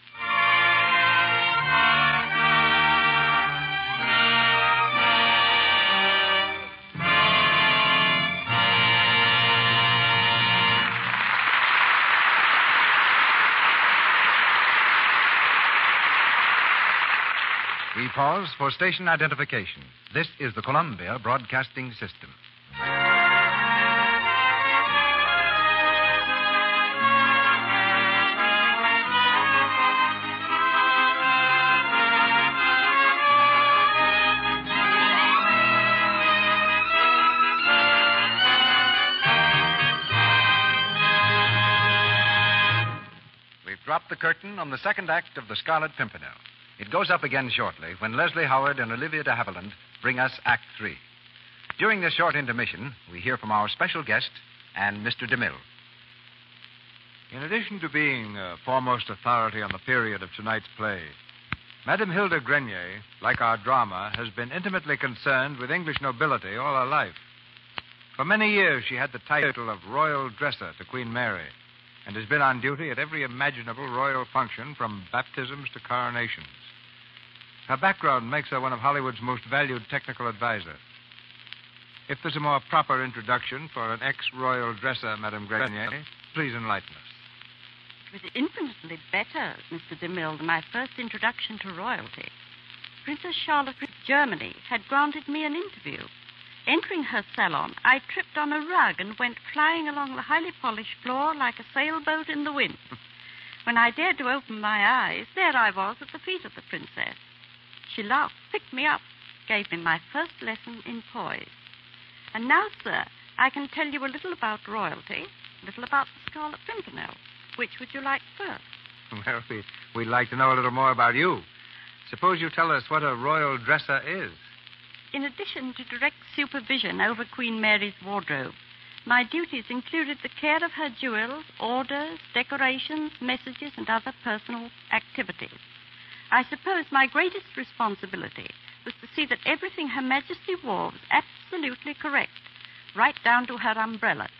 C: We pause for station identification. This is the Columbia Broadcasting System. We've dropped the curtain on the second act of The Scarlet Pimpernel. It goes up again shortly when Leslie Howard and Olivia de Havilland bring us Act 3. During this short intermission, we hear from our special guest and Mr. DeMille.
S: In addition to being foremost authority on the period of tonight's play, Madame Hilda Grenier, like our drama, has been intimately concerned with English nobility all her life. For many years, she had the title of Royal Dresser to Queen Mary and has been on duty at every imaginable royal function from baptisms to coronations. Her background makes her one of Hollywood's most valued technical advisors. If there's a more proper introduction for an ex-royal dresser, Madame Grenier, please enlighten us.
T: It was infinitely better, Mr. DeMille, than my first introduction to royalty. Princess Charlotte of Germany had granted me an interview. Entering her salon, I tripped on a rug and went flying along the highly polished floor like a sailboat in the wind. When I dared to open my eyes, there I was at the feet of the princess. She laughed, picked me up, gave me my first lesson in poise. And now, sir, I can tell you a little about royalty, a little about the Scarlet Pimpernel. Which would you like first?
S: Well, we'd like to know a little more about you. Suppose you tell us what a royal dresser is.
T: In addition to direct supervision over Queen Mary's wardrobe, my duties included the care of her jewels, orders, decorations, messages, and other personal activities. I suppose my greatest responsibility was to see that everything Her Majesty wore was absolutely correct, right down to her umbrellas.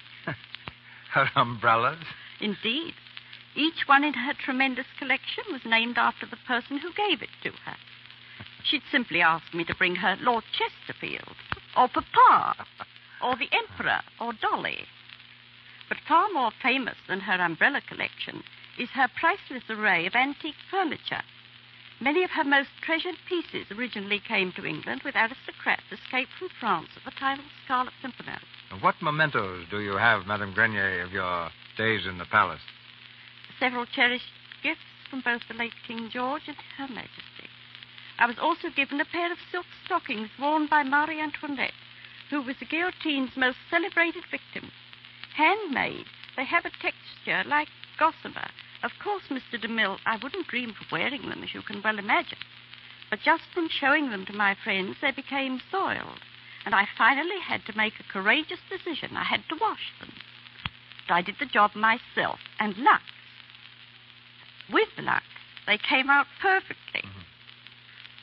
S: Her umbrellas?
T: Indeed. Each one in her tremendous collection was named after the person who gave it to her. She'd simply ask me to bring her Lord Chesterfield, or Papa, or the Emperor, or Dolly. But far more famous than her umbrella collection is her priceless array of antique furniture. Many of her most treasured pieces originally came to England with aristocrats escaped from France at the time of the Scarlet Pimpernel.
S: What mementos do you have, Madame Grenier, of your days in the palace?
T: Several cherished gifts from both the late King George and Her Majesty. I was also given a pair of silk stockings worn by Marie Antoinette, who was the guillotine's most celebrated victim. Handmade, they have a texture like gossamer. Of course, Mr. DeMille, I wouldn't dream of wearing them, as you can well imagine. But just from showing them to my friends, they became soiled, and I finally had to make a courageous decision. I had to wash them. But I did the job myself, and Lux. With Lux, they came out perfectly.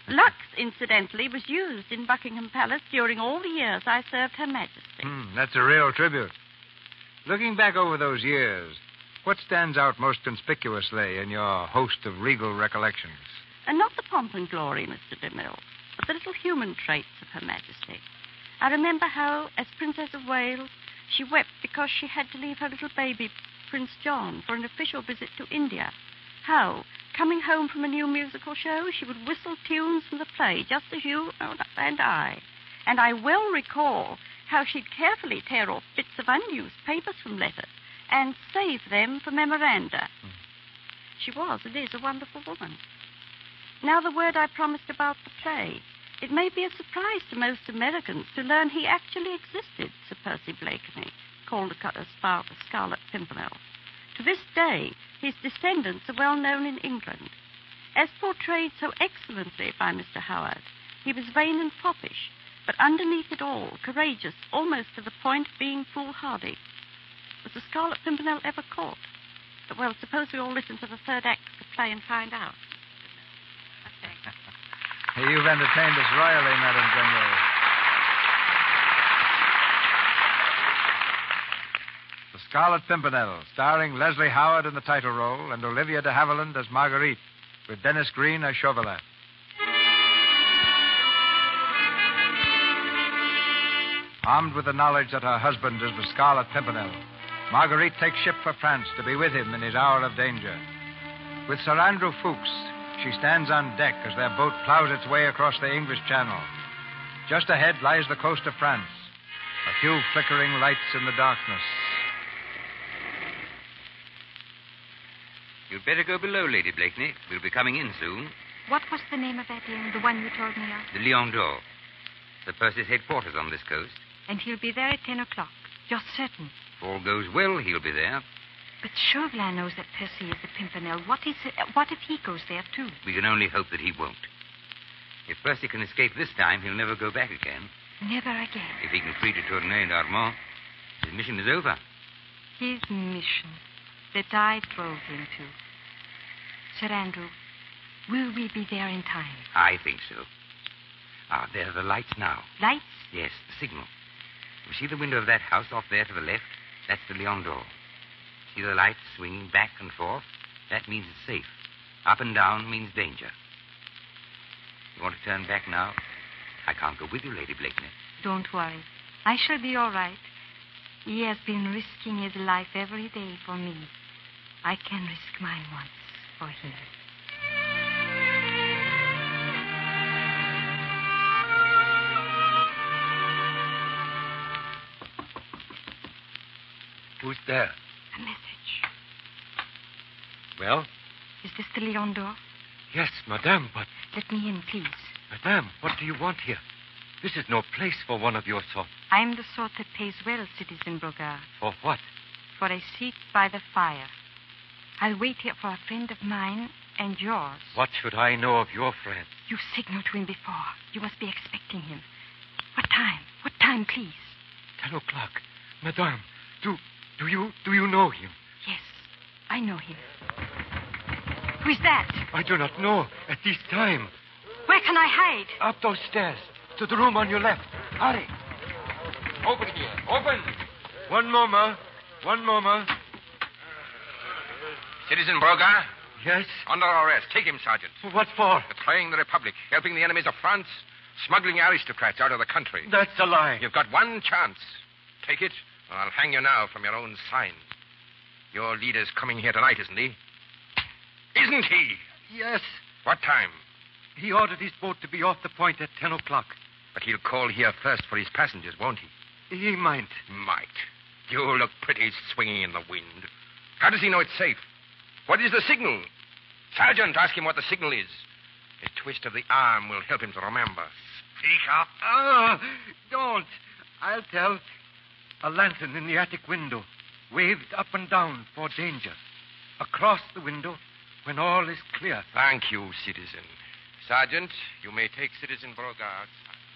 T: Lux, incidentally, was used in Buckingham Palace during all the years I served Her Majesty.
S: That's a real tribute. Looking back over those years, what stands out most conspicuously in your host of regal recollections?
T: And not the pomp and glory, Mr. DeMille, but the little human traits of Her Majesty. I remember how, as Princess of Wales, she wept because she had to leave her little baby, Prince John, for an official visit to India. How, coming home from a new musical show, she would whistle tunes from the play, just as you and I. And I well recall how she'd carefully tear off bits of unused papers from letters and save them for memoranda. She was and is a wonderful woman. Now the word I promised about the play. It may be a surprise to most Americans to learn he actually existed, Sir Percy Blakeney, called the Scarlet Pimpernel. To this day, his descendants are well known in England. As portrayed so excellently by Mr. Howard, he was vain and foppish, but underneath it all, courageous, almost to the point of being foolhardy. Was the Scarlet Pimpernel ever caught? Well, suppose we all listen to the third act of the play and find out.
S: You've entertained us royally, Madame Grenier. The Scarlet Pimpernel, starring Leslie Howard in the title role and Olivia de Havilland as Marguerite, with Dennis Green as Chauvelin. Armed with the knowledge that her husband is the Scarlet Pimpernel, Marguerite takes ship for France to be with him in his hour of danger. With Sir Andrew Fuchs, she stands on deck as their boat plows its way across the English Channel. Just ahead lies the coast of France, a few flickering lights in the darkness.
J: You'd better go below, Lady Blakeney. We'll be coming in soon.
K: What was the name of that inn, the one you told me of?
J: The Lion d'Or. Sir Percy's headquarters on this coast.
K: And he'll be there at 10 o'clock. You're certain?
J: If all goes well, he'll be there.
K: But Chauvelin knows that Percy is the Pimpernel. What if he goes there, too?
J: We can only hope that he won't. If Percy can escape this time, he'll never go back again.
K: Never again.
J: If he can free de Tournay and Armand, his mission is over.
K: His mission that I drove him to. Sir Andrew, will we be there in time?
J: I think so. Ah, there are the lights now.
K: Lights?
J: Yes, the signal. You see the window of that house off there to the left? That's the Lion d'Or. See the lights swinging back and forth? That means it's safe. Up and down means danger. You want to turn back now? I can't go with you, Lady Blakeney.
K: Don't worry. I shall be all right. He has been risking his life every day for me. I can risk mine once for him.
M: Who's there?
K: A message.
M: Well?
K: Is this the Lion d'Or?
M: Yes, madame, but...
K: Let me in, please.
M: Madame, what do you want here? This is no place for one of your sort.
K: I'm the sort that pays well, Citizen Brogard.
M: For what?
K: For a seat by the fire. I'll wait here for a friend of mine and yours.
M: What should I know of your friend?
K: You signaled to him before. You must be expecting him. What time? What time, please?
M: 10 o'clock. Madame, do you know him?
K: Yes, I know him. Who's that?
M: I do not know at this time.
K: Where can I hide?
M: Up those stairs. To the room on your left. Hurry. Open here. Open. One moment.
I: Citizen Brogard?
M: Yes?
I: Under arrest. Take him, Sergeant.
M: What for?
I: Betraying the Republic, helping the enemies of France, smuggling aristocrats out of the country.
M: That's a lie.
I: You've got one chance. Take it, or I'll hang you now from your own sign. Your leader's coming here tonight, isn't he? Isn't he?
M: Yes.
I: What time?
M: He ordered his boat to be off the point at 10 o'clock.
I: But he'll call here first for his passengers, won't he?
M: He might.
I: Might. You look pretty swinging in the wind. How does he know it's safe? What is the signal? Sergeant, ask him what the signal is. A twist of the arm will help him to remember. Speak up.
M: Don't. I'll tell. A lantern in the attic window, waved up and down for danger. Across the window, when all is clear.
I: Thank you, citizen. Sergeant, you may take Citizen Brogard.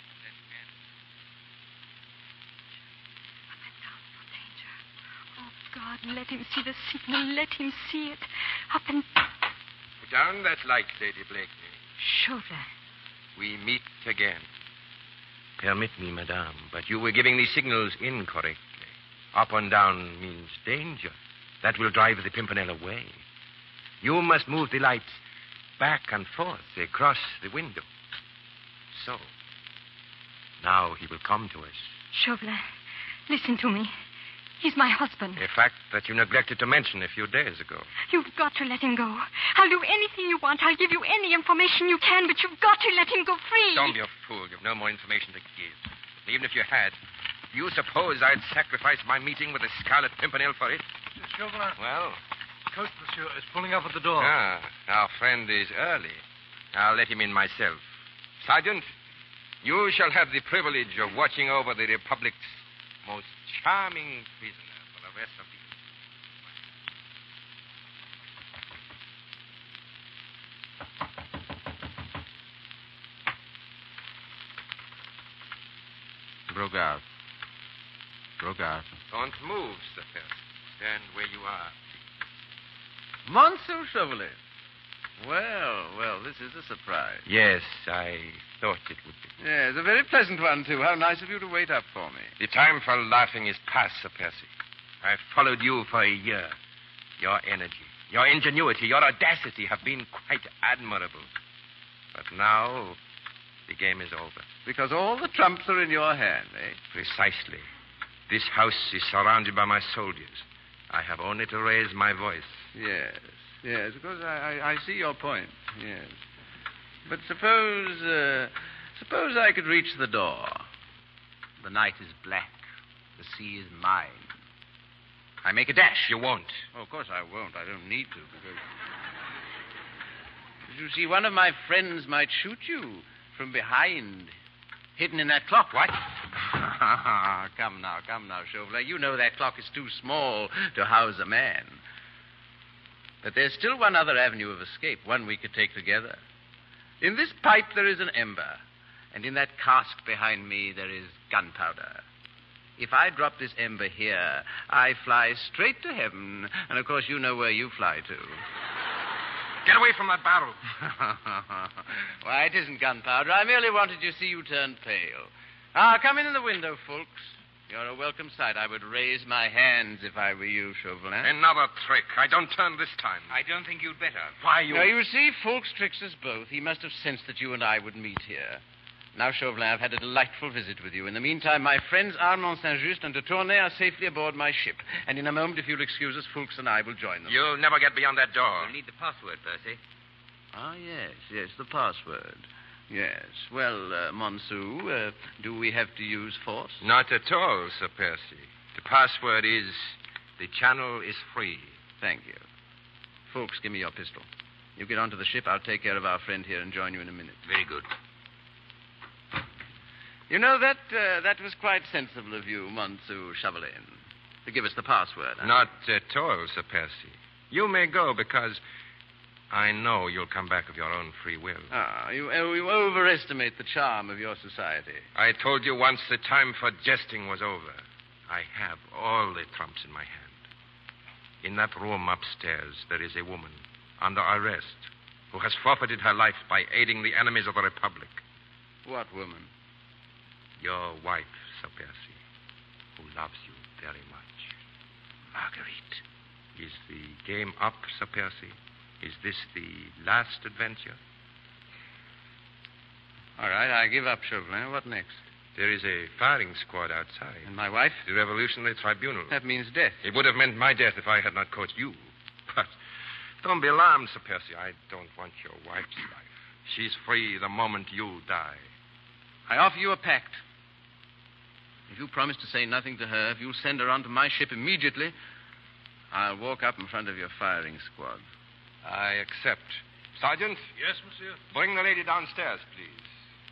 K: Oh, God, let him see the signal. Let him see it. Up and...
I: Put down that light, Lady Blakeney.
K: Chauvelin.
M: we meet again. Permit me, madame, but you were giving these signals incorrectly. Up and down means danger. That will drive the Pimpernel away. You must move the lights back and forth across the window. So. Now he will come to us.
K: Chauvelin, listen to me. He's my husband.
M: A fact that you neglected to mention a few days ago.
K: You've got to let him go. I'll do anything you want. I'll give you any information you can, but you've got to let him go free.
M: Don't be a fool. You've no more information to give. Even if you had, do you suppose I'd sacrifice my meeting with the Scarlet Pimpernel for it?
C: Chauvelin.
M: Well?
C: Coach, monsieur, is pulling up at the door.
M: Ah, our friend is early. I'll let him in myself. Sergeant, you shall have the privilege of watching over the Republic's most charming prisoner for the rest of the
Q: Brogard. Brogard.
M: Don't move, Sir Percy. Stand where you are.
Q: Monsieur Chauvelin. Well, this is a surprise.
M: Yes, I thought it would be.
Q: Yes, a very pleasant one, too. How nice of you to wait up for me.
M: The time for laughing is past, Sir Percy. I've followed you for a year. Your energy, your ingenuity, your audacity have been quite admirable. But now, the game is over.
Q: Because all the trumps are in your hand, eh?
M: Precisely. This house is surrounded by my soldiers. I have only to raise my voice.
Q: Yes, of course, I see your point. Yes. But suppose I could reach the door. The night is black. The sea is mine. I make a dash.
M: You won't.
Q: Oh, of course I won't. I don't need to, because... You see, one of my friends might shoot you from behind, hidden in that clock.
M: What?
Q: Come now, Chauvelin. You know that clock is too small to house a man. But there's still one other avenue of escape, one we could take together. In this pipe there is an ember, and in that cask behind me there is gunpowder. If I drop this ember here, I fly straight to heaven, and of course you know where you fly to.
M: Get away from that barrel.
Q: Why, it isn't gunpowder. I merely wanted to see you turn pale. Ah, come in the window, folks. You're a welcome sight. I would raise my hands if I were you, Chauvelin.
M: Another trick. I don't turn this time.
J: I don't think you'd better.
M: Why, you...
Q: Now, you see, Fulks tricks us both. He must have sensed that you and I would meet here. Now, Chauvelin, I've had a delightful visit with you. In the meantime, my friends Armand Saint-Just and de Tournay are safely aboard my ship. And in a moment, if you'll excuse us, Fulks and I will join them.
M: You'll never get beyond that door.
J: You'll need the password, Percy.
Q: Ah, yes, the password. Yes. Well, Monsieur, do we have to use force?
M: Not at all, Sir Percy. The password is, the channel is free.
Q: Thank you. Folks, give me your pistol. You get onto the ship. I'll take care of our friend here and join you in a minute.
J: Very good.
Q: You know, that was quite sensible of you, Monsieur Chauvelin, to give us the password. Huh?
M: Not at all, Sir Percy. You may go because I know you'll come back of your own free will.
Q: Ah, you overestimate the charm of your society.
M: I told you once the time for jesting was over. I have all the trumps in my hand. In that room upstairs, there is a woman under arrest who has forfeited her life by aiding the enemies of the Republic.
Q: What woman?
M: Your wife, Sir Percy, who loves you very much. Marguerite. Is the game up, Sir Percy? Is this the last adventure?
Q: All right, I give up, Chauvelin. What next?
M: There is a firing squad outside.
Q: And my wife?
M: The Revolutionary Tribunal.
Q: That means death.
M: It would have meant my death if I had not caught you. But don't be alarmed, Sir Percy. I don't want your wife's life. She's free the moment you die.
Q: I offer you a pact. If you promise to say nothing to her, if you'll send her onto my ship immediately, I'll walk up in front of your firing squad.
M: I accept. Sergeant?
P: Yes, monsieur?
M: Bring the lady downstairs, please.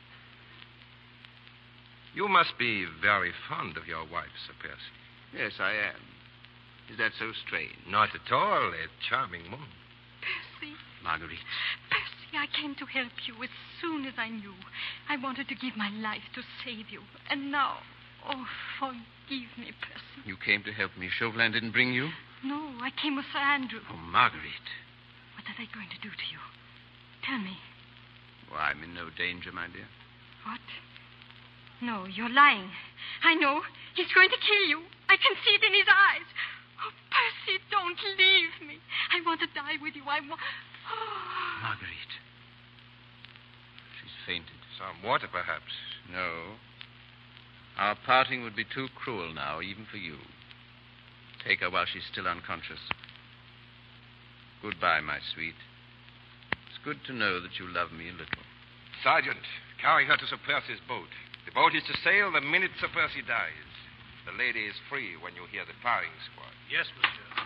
M: You must be very fond of your wife, Sir Percy.
Q: Yes, I am. Is that so strange?
M: Not at all. A charming woman.
K: Percy.
Q: Marguerite.
K: Percy, I came to help you as soon as I knew. I wanted to give my life to save you. And now, oh, forgive me, Percy.
Q: You came to help me. Chauvelin didn't bring you?
K: No, I came with Sir Andrew.
Q: Oh, Marguerite.
K: What are they going to do to you? Tell me.
Q: Well, I'm in no danger, my dear.
K: What? No, you're lying. I know. He's going to kill you. I can see it in his eyes. Oh, Percy, don't leave me. I want to die with you. I want... Oh.
Q: Marguerite. She's fainted.
M: Some water, perhaps.
Q: No. Our parting would be too cruel now, even for you. Take her while she's still unconscious. Goodbye, my sweet. It's good to know that you love me a little.
M: Sergeant, carry her to Sir Percy's boat. The boat is to sail the minute Sir Percy dies. The lady is free when you hear the firing squad.
L: Yes, monsieur.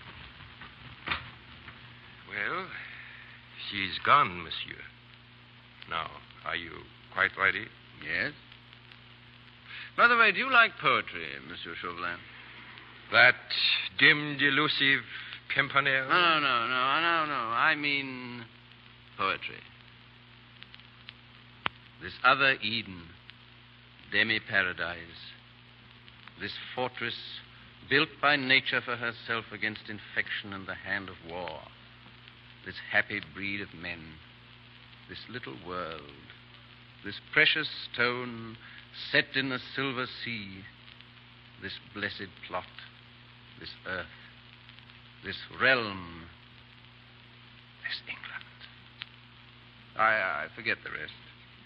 M: Well, she's gone, monsieur. Now, are you quite ready?
Q: Yes. By the way, do you like poetry, Monsieur Chauvelin?
M: That dim, delusive Pimpernel?
Q: No. I mean poetry. This other Eden, demi-paradise, this fortress built by nature for herself against infection and the hand of war, this happy breed of men, this little world, this precious stone set in the silver sea, this blessed plot, this earth, this realm, this England. I forget the rest.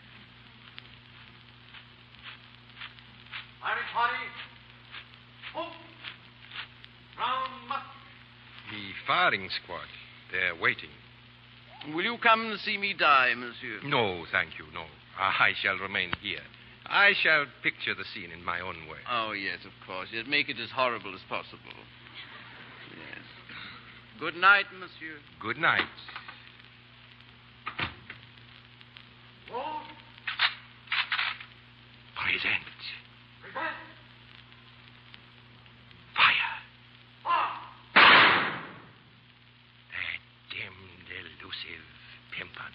L: Irish party. Oh. Round muck.
M: The firing squad. They're waiting.
Q: Will you come and see me die, monsieur?
M: No, thank you, no. I shall remain here. I shall picture the scene in my own way.
Q: Oh, yes, of course. Yes, make it as horrible as possible. Yes. Good night, monsieur.
M: Good night.
L: Oh.
M: Present.
L: Present.
M: Fire.
L: Ah.
M: That dim, delusive Pimpernel.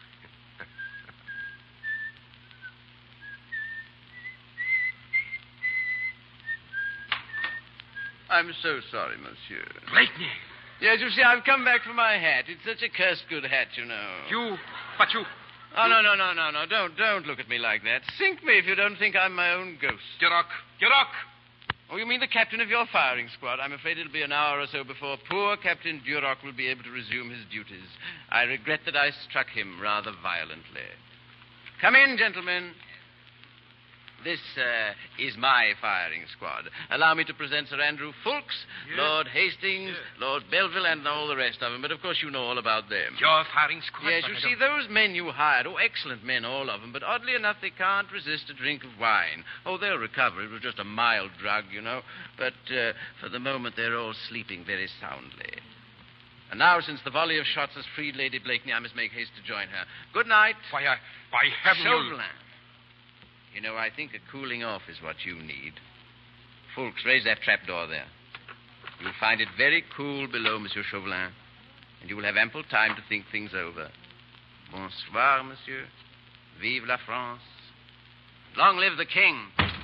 Q: I'm so sorry, monsieur.
M: Blakeney!
Q: Yes, you see, I've come back for my hat. It's such a cursed good hat, you know.
M: You...
Q: Oh, no. Don't look at me like that. Sink me if you don't think I'm my own ghost.
M: Duroc!
Q: Oh, you mean the captain of your firing squad? I'm afraid it'll be an hour or so before poor Captain Duroc will be able to resume his duties. I regret that I struck him rather violently. Come in, gentlemen. This is my firing squad. Allow me to present Sir Andrew Fulks,
M: Yes.
Q: Lord Hastings,
M: Yes.
Q: Lord Belleville, and all the rest of them. But, of course, you know all about them.
M: Your firing squad?
Q: Yes, you see, those men you hired, excellent men, all of them, but oddly enough, they can't resist a drink of wine. Oh, they'll recover. It was just a mild drug, you know. But for the moment, they're all sleeping very soundly. And now, since the volley of shots has freed Lady Blakeney, I must make haste to join her. Good night.
M: By heaven,
Q: Chauvelin. You know, I think a cooling off is what you need. Fulks, raise that trapdoor there. You'll find it very cool below, Monsieur Chauvelin, and you will have ample time to think things over. Bonsoir, monsieur. Vive la France. Long live the king.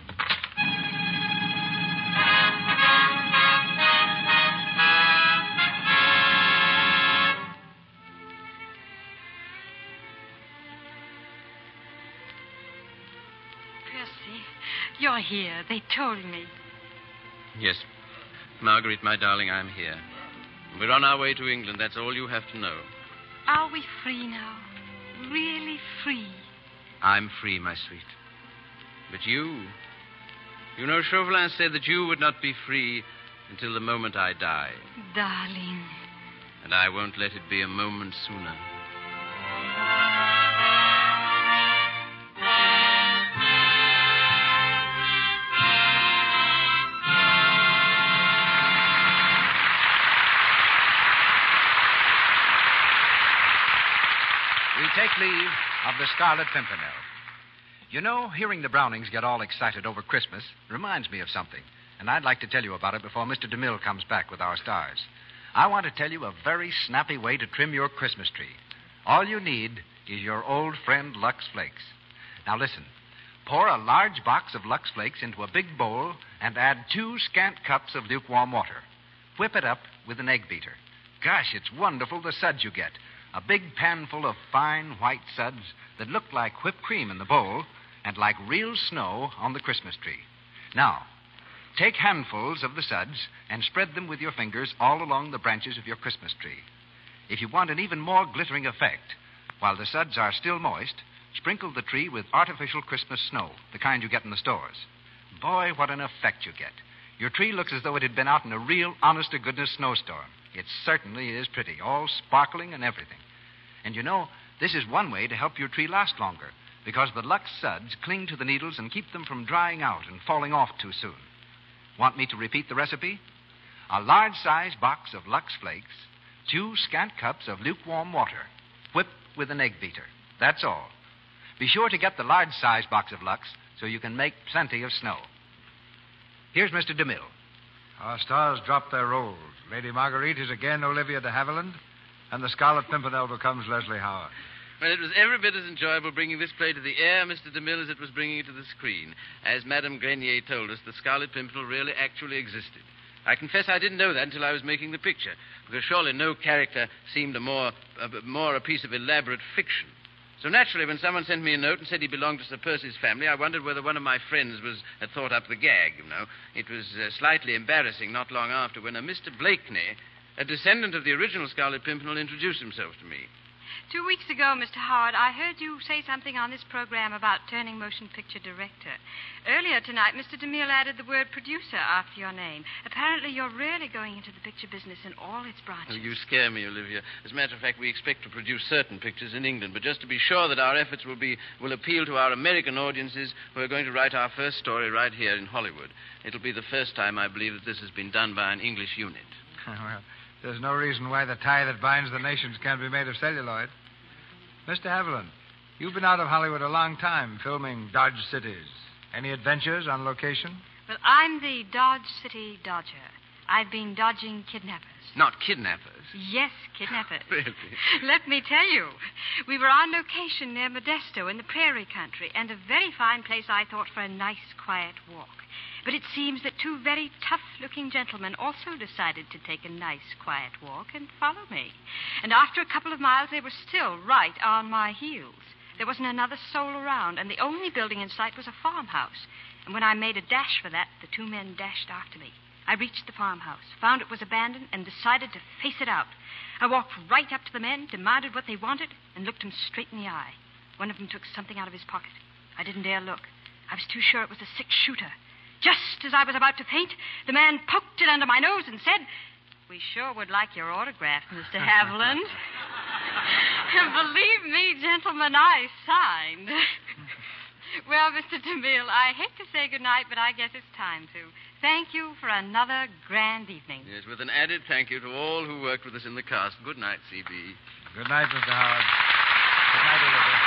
K: You're here. They told me.
Q: Yes. Marguerite, my darling, I'm here. We're on our way to England. That's all you have to know.
K: Are we free now? Really free?
Q: I'm free, my sweet. But you... You know, Chauvelin said that you would not be free until the moment I die.
K: Darling.
Q: And I won't let it be a moment sooner.
S: We take leave of the Scarlet Pimpernel. You know, hearing the Brownings get all excited over Christmas reminds me of something, and I'd like to tell you about it before Mr. DeMille comes back with our stars. I want to tell you a very snappy way to trim your Christmas tree. All you need is your old friend Lux Flakes. Now listen. Pour a large box of Lux Flakes into a big bowl and add 2 scant cups of lukewarm water. Whip it up with an egg beater. Gosh, it's wonderful the suds you get.
U: A big pan full of fine white suds that looked like whipped cream in the bowl and like real snow on the Christmas tree. Now, take handfuls of the suds and spread them with your fingers all along the branches of your Christmas tree. If you want an even more glittering effect, while the suds are still moist, sprinkle the tree with artificial Christmas snow, the kind you get in the stores. Boy, what an effect you get. Your tree looks as though it had been out in a real, honest-to-goodness snowstorm. It certainly is pretty, all sparkling and everything. And you know, this is one way to help your tree last longer, because the Lux suds cling to the needles and keep them from drying out and falling off too soon. Want me to repeat the recipe? A large-sized box of Lux Flakes, 2 scant cups of lukewarm water, whipped with an egg beater. That's all. Be sure to get the large-sized box of Lux so you can make plenty of snow. Here's Mr. DeMille.
S: Our stars drop their roles. Lady Marguerite is again Olivia de Havilland, and the Scarlet Pimpernel becomes Leslie Howard.
Q: Well, it was every bit as enjoyable bringing this play to the air, Mr. DeMille, as it was bringing it to the screen. As Madame Grenier told us, the Scarlet Pimpernel really actually existed. I confess I didn't know that until I was making the picture, because surely no character seemed more a piece of elaborate fiction. So naturally, when someone sent me a note and said he belonged to Sir Percy's family, I wondered whether one of my friends had thought up the gag, you know. It was slightly embarrassing not long after when a Mr. Blakeney, a descendant of the original Scarlet Pimpernel, introduced himself to me.
K: 2 weeks ago, Mr. Howard, I heard you say something on this program about turning motion picture director. Earlier tonight, Mr. DeMille added the word producer after your name. Apparently, you're really going into the picture business in all its branches.
Q: Oh, you scare me, Olivia. As a matter of fact, we expect to produce certain pictures in England, but just to be sure that our efforts will appeal to our American audiences, we're going to write our first story right here in Hollywood. It'll be the first time, I believe, that this has been done by an English unit.
S: Well, there's no reason why the tie that binds the nations can't be made of celluloid. Mr. Haviland, you've been out of Hollywood a long time, filming Dodge Cities. Any adventures on location?
K: Well, I'm the Dodge City Dodger. I've been dodging kidnappers.
Q: Not kidnappers?
K: Yes, kidnappers.
Q: Really?
K: Let me tell you. We were on location near Modesto in the prairie country, and a very fine place, I thought, for a nice, quiet walk. But it seems that 2 very tough-looking gentlemen also decided to take a nice, quiet walk and follow me. And after a couple of miles, they were still right on my heels. There wasn't another soul around, and the only building in sight was a farmhouse. And when I made a dash for that, the 2 men dashed after me. I reached the farmhouse, found it was abandoned, and decided to face it out. I walked right up to the men, demanded what they wanted, and looked them straight in the eye. One of them took something out of his pocket. I didn't dare look. I was too sure it was a 6-shooter. Just as I was about to faint, the man poked it under my nose and said, "We sure would like your autograph, Mr. Haviland." And believe me, gentlemen, I signed. Well, Mr. DeMille, I hate to say goodnight, but I guess it's time to. Thank you for another grand evening.
Q: Yes, with an added thank you to all who worked with us in the cast. Good night, C.B.
S: Good night, Mr. Howard. Good night, Olivia.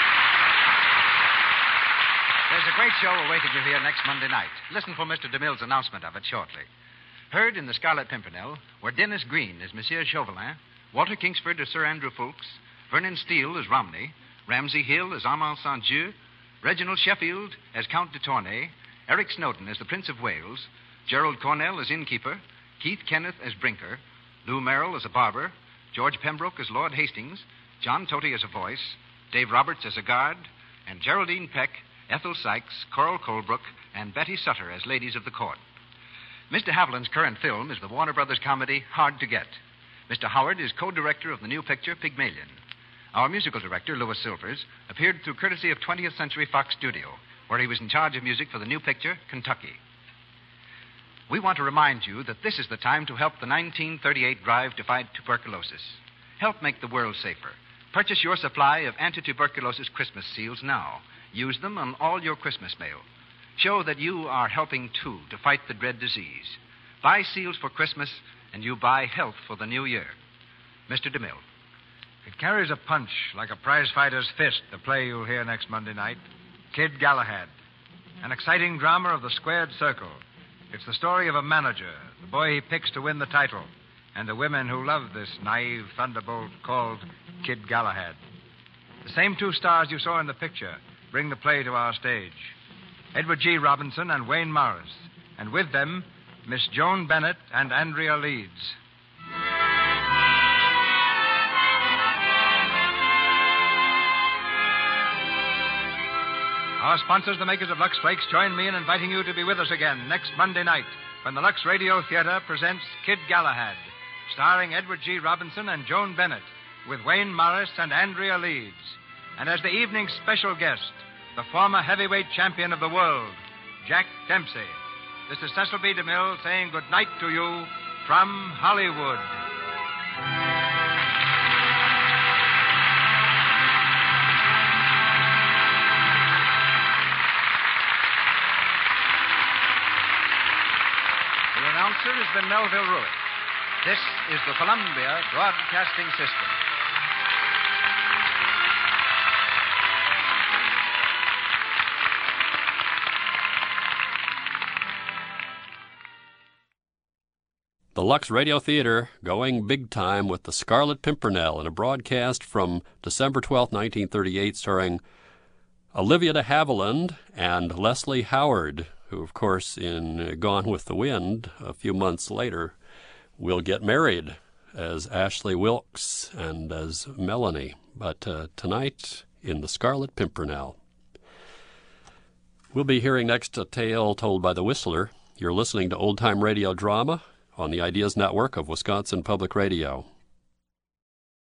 U: There's a great show awaiting you here next Monday night. Listen for Mr. DeMille's announcement of it shortly. Heard in The Scarlet Pimpernel were Dennis Green as Monsieur Chauvelin, Walter Kingsford as Sir Andrew Ffoulkes, Vernon Steele as Romney, Ramsay Hill as Armand St. Dieu, Reginald Sheffield as Count de Tournay, Eric Snowden as the Prince of Wales, Gerald Cornell as innkeeper, Keith Kenneth as Brinker, Lou Merrill as a barber, George Pembroke as Lord Hastings, John Toty as a voice, Dave Roberts as a guard, and Geraldine Peck, Ethel Sykes, Coral Colebrook, and Betty Sutter as ladies of the court. Mr. Haviland's current film is the Warner Brothers comedy Hard to Get. Mr. Howard is co-director of the new picture Pygmalion. Our musical director, Louis Silvers, appeared through courtesy of 20th Century Fox Studio, where he was in charge of music for the new picture Kentucky. We want to remind you that this is the time to help the 1938 drive to fight tuberculosis. Help make the world safer. Purchase your supply of anti-tuberculosis Christmas seals now. Use them on all your Christmas mail. Show that you are helping, too, to fight the dread disease. Buy seals for Christmas, and you buy health for the new year. Mr. DeMille.
S: It carries a punch like a prizefighter's fist, the play you'll hear next Monday night. Kid Galahad. An exciting drama of the squared circle. It's the story of a manager, the boy he picks to win the title, and the women who love this naive thunderbolt called Kid Galahad. The same 2 stars you saw in the picture bring the play to our stage. Edward G. Robinson and Wayne Morris. And with them, Miss Joan Bennett and Andrea Leeds. Our sponsors, the makers of Lux Flakes, join me in inviting you to be with us again next Monday night when the Lux Radio Theater presents Kid Galahad, starring Edward G. Robinson and Joan Bennett, with Wayne Morris and Andrea Leeds. And as the evening's special guest, the former heavyweight champion of the world, Jack Dempsey. This is Cecil B. DeMille saying good night to you from Hollywood.
U: The announcer is the Melville Ruick. This is the Columbia Broadcasting System.
A: The Lux Radio Theater going big time with The Scarlet Pimpernel in a broadcast from December 12, 1938, starring Olivia de Havilland and Leslie Howard, who, of course, in Gone with the Wind, a few months later, will get married as Ashley Wilkes and as Melanie. But tonight, in The Scarlet Pimpernel. We'll be hearing next a tale told by the Whistler. You're listening to Old Time Radio Drama on the Ideas Network of Wisconsin Public Radio.